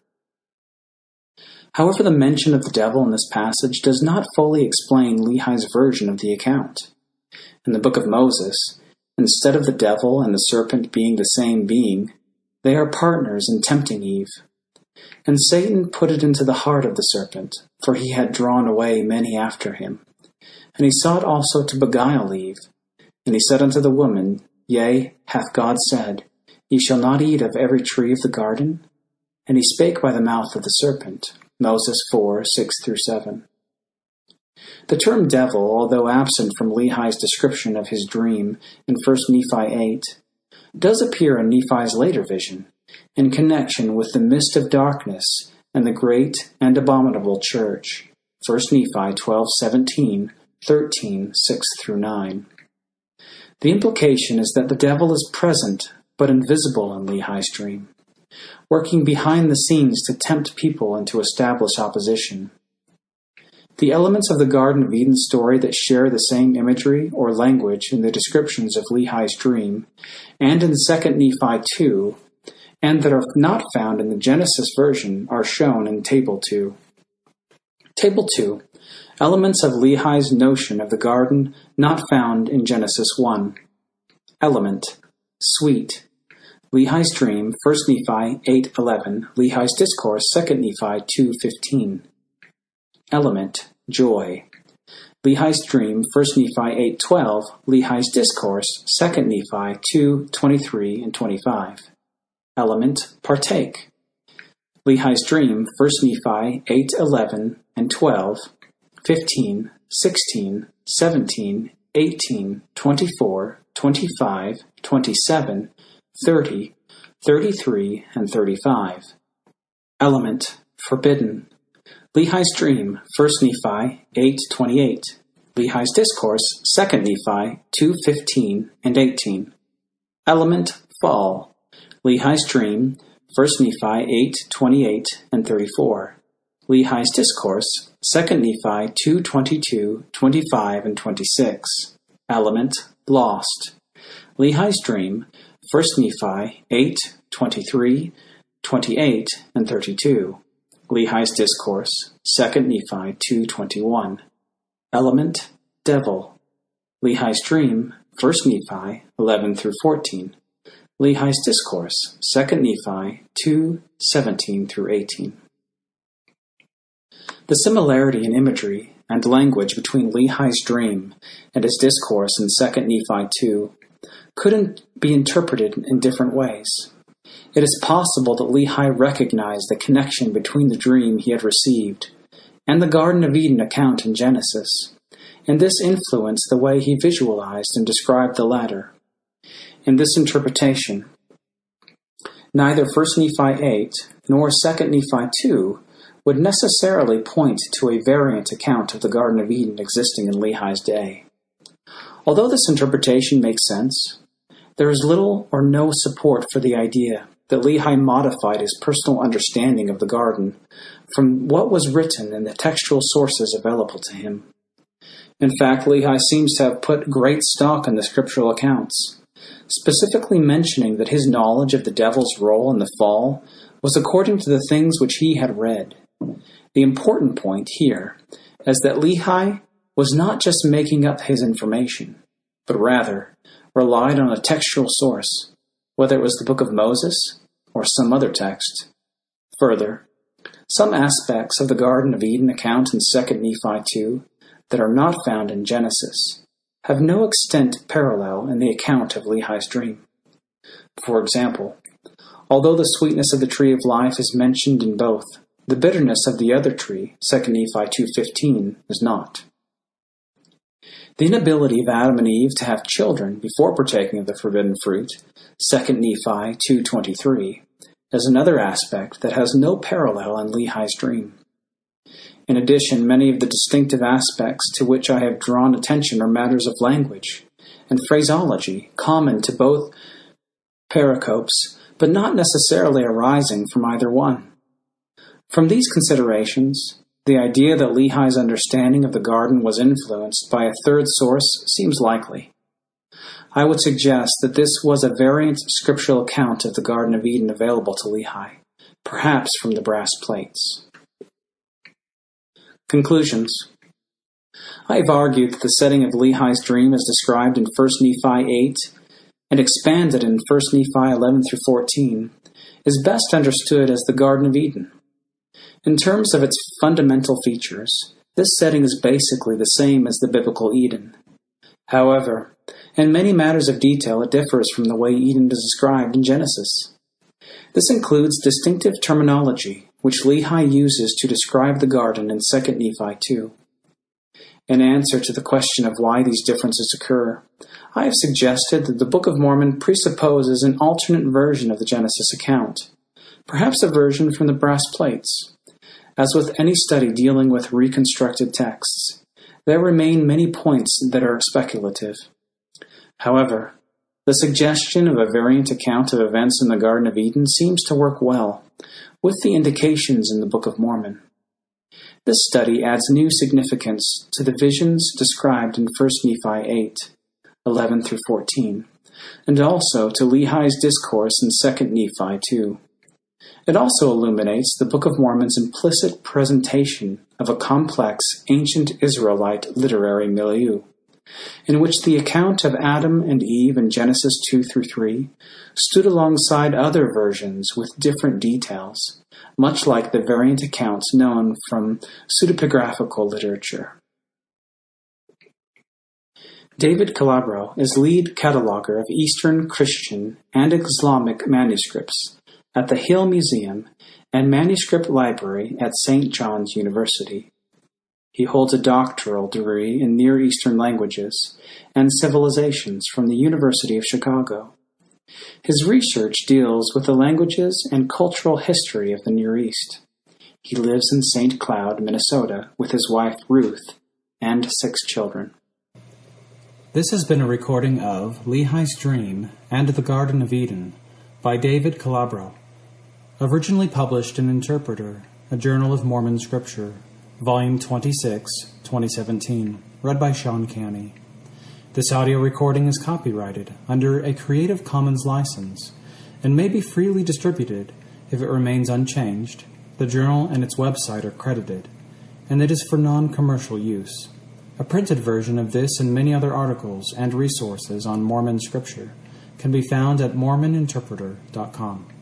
However, the mention of the devil in this passage does not fully explain Lehi's version of the account. In the book of Moses, instead of the devil and the serpent being the same being, they are partners in tempting Eve. And Satan put it into the heart of the serpent, for he had drawn away many after him. And he sought also to beguile Eve. And he said unto the woman, Yea, hath God said, Ye shall not eat of every tree of the garden? And he spake by the mouth of the serpent. Moses 4:6 through 7. The term devil, although absent from Lehi's description of his dream in 1 Nephi 8, does appear in Nephi's later vision, in connection with the mist of darkness and the great and abominable church. 1 Nephi 12:17, 13, 6 through 9. The implication is that the devil is present but invisible in Lehi's dream, working behind the scenes to tempt people and to establish opposition. The elements of the Garden of Eden story that share the same imagery or language in the descriptions of Lehi's dream and in 2 Nephi 2, and that are not found in the Genesis version, are shown in Table 2. Table 2. Elements of Lehi's notion of the garden not found in Genesis 1. Element. Sweet. Lehi's dream, 1 Nephi 8:11. Lehi's discourse, 2 Nephi 2:15. Element. Joy. Lehi's dream, 1 Nephi 8:12. Lehi's discourse, 2 Nephi 2:23 and 25. Element, partake. Lehi's dream, 1 Nephi 8:11 and 12, 15, 16, 17, 18, 24, 25, 27, 30, 33, and 35. Element, forbidden. Lehi's dream, 1 Nephi 8:28. Lehi's discourse, 2 Nephi 2:15 and 18. Element, fall. Lehi's dream, 1 Nephi 8:28 and 34. Lehi's discourse, 2 Nephi 2:22, 25, and 26. Element, lost. Lehi's dream, 1 Nephi 8:23, 28, and 32. Lehi's discourse, 2 Nephi 2:21. Element, devil. Lehi's dream, 1 Nephi 11 through 14. Lehi's discourse, 2 Nephi 2:17 through 18. The similarity in imagery and language between Lehi's dream and his discourse in 2 Nephi 2 couldn't be interpreted in different ways. It is possible that Lehi recognized the connection between the dream he had received and the Garden of Eden account in Genesis, and this influenced the way he visualized and described the latter. In this interpretation, neither 1 Nephi 8 nor 2 Nephi 2 would necessarily point to a variant account of the Garden of Eden existing in Lehi's day. Although this interpretation makes sense, there is little or no support for the idea that Lehi modified his personal understanding of the garden from what was written in the textual sources available to him. In fact, Lehi seems to have put great stock in the scriptural accounts, specifically mentioning that his knowledge of the devil's role in the fall was according to the things which he had read. The important point here is that Lehi was not just making up his information, but rather relied on a textual source, whether it was the Book of Moses or some other text. Further, some aspects of the Garden of Eden account in 2 Nephi 2 that are not found in Genesis have no extant parallel in the account of Lehi's dream. For example, although the sweetness of the tree of life is mentioned in both, the bitterness of the other tree, 2 Nephi 2:15, is not. The inability of Adam and Eve to have children before partaking of the forbidden fruit, 2 Nephi 2:23, is another aspect that has no parallel in Lehi's dream. In addition, many of the distinctive aspects to which I have drawn attention are matters of language and phraseology common to both pericopes, but not necessarily arising from either one. From these considerations, the idea that Lehi's understanding of the garden was influenced by a third source seems likely. I would suggest that this was a variant scriptural account of the Garden of Eden available to Lehi, perhaps from the brass plates. Conclusions. I have argued that the setting of Lehi's dream as described in 1 Nephi 8 and expanded in 1 Nephi 11 through 14 is best understood as the Garden of Eden. In terms of its fundamental features, this setting is basically the same as the biblical Eden. However, in many matters of detail, it differs from the way Eden is described in Genesis. This includes distinctive terminology, which Lehi uses to describe the garden in 2 Nephi 2. In answer to the question of why these differences occur, I have suggested that the Book of Mormon presupposes an alternate version of the Genesis account, perhaps a version from the brass plates. As with any study dealing with reconstructed texts, there remain many points that are speculative. However, the suggestion of a variant account of events in the Garden of Eden seems to work well with the indications in the Book of Mormon. This study adds new significance to the visions described in 1 Nephi 8, 11 through 14, and also to Lehi's discourse in 2 Nephi 2. It also illuminates the Book of Mormon's implicit presentation of a complex ancient Israelite literary milieu, in which the account of Adam and Eve in Genesis 2 through 3 stood alongside other versions with different details, much like the variant accounts known from pseudepigraphical literature. David Calabro is lead cataloger of Eastern Christian and Islamic manuscripts at the Hill Museum and Manuscript Library at St. John's University. He holds a doctoral degree in Near Eastern languages and civilizations from the University of Chicago. His research deals with the languages and cultural history of the Near East. He lives in St. Cloud, Minnesota, with his wife Ruth and 6 children. This has been a recording of Lehi's Dream and the Garden of Eden by David Calabro, originally published in Interpreter, a Journal of Mormon Scripture, Volume 26, 2017, read by Sean Canny. This audio recording is copyrighted under a Creative Commons license and may be freely distributed if it remains unchanged. The journal and its website are credited, and it is for non-commercial use. A printed version of this and many other articles and resources on Mormon Scripture can be found at mormoninterpreter.com.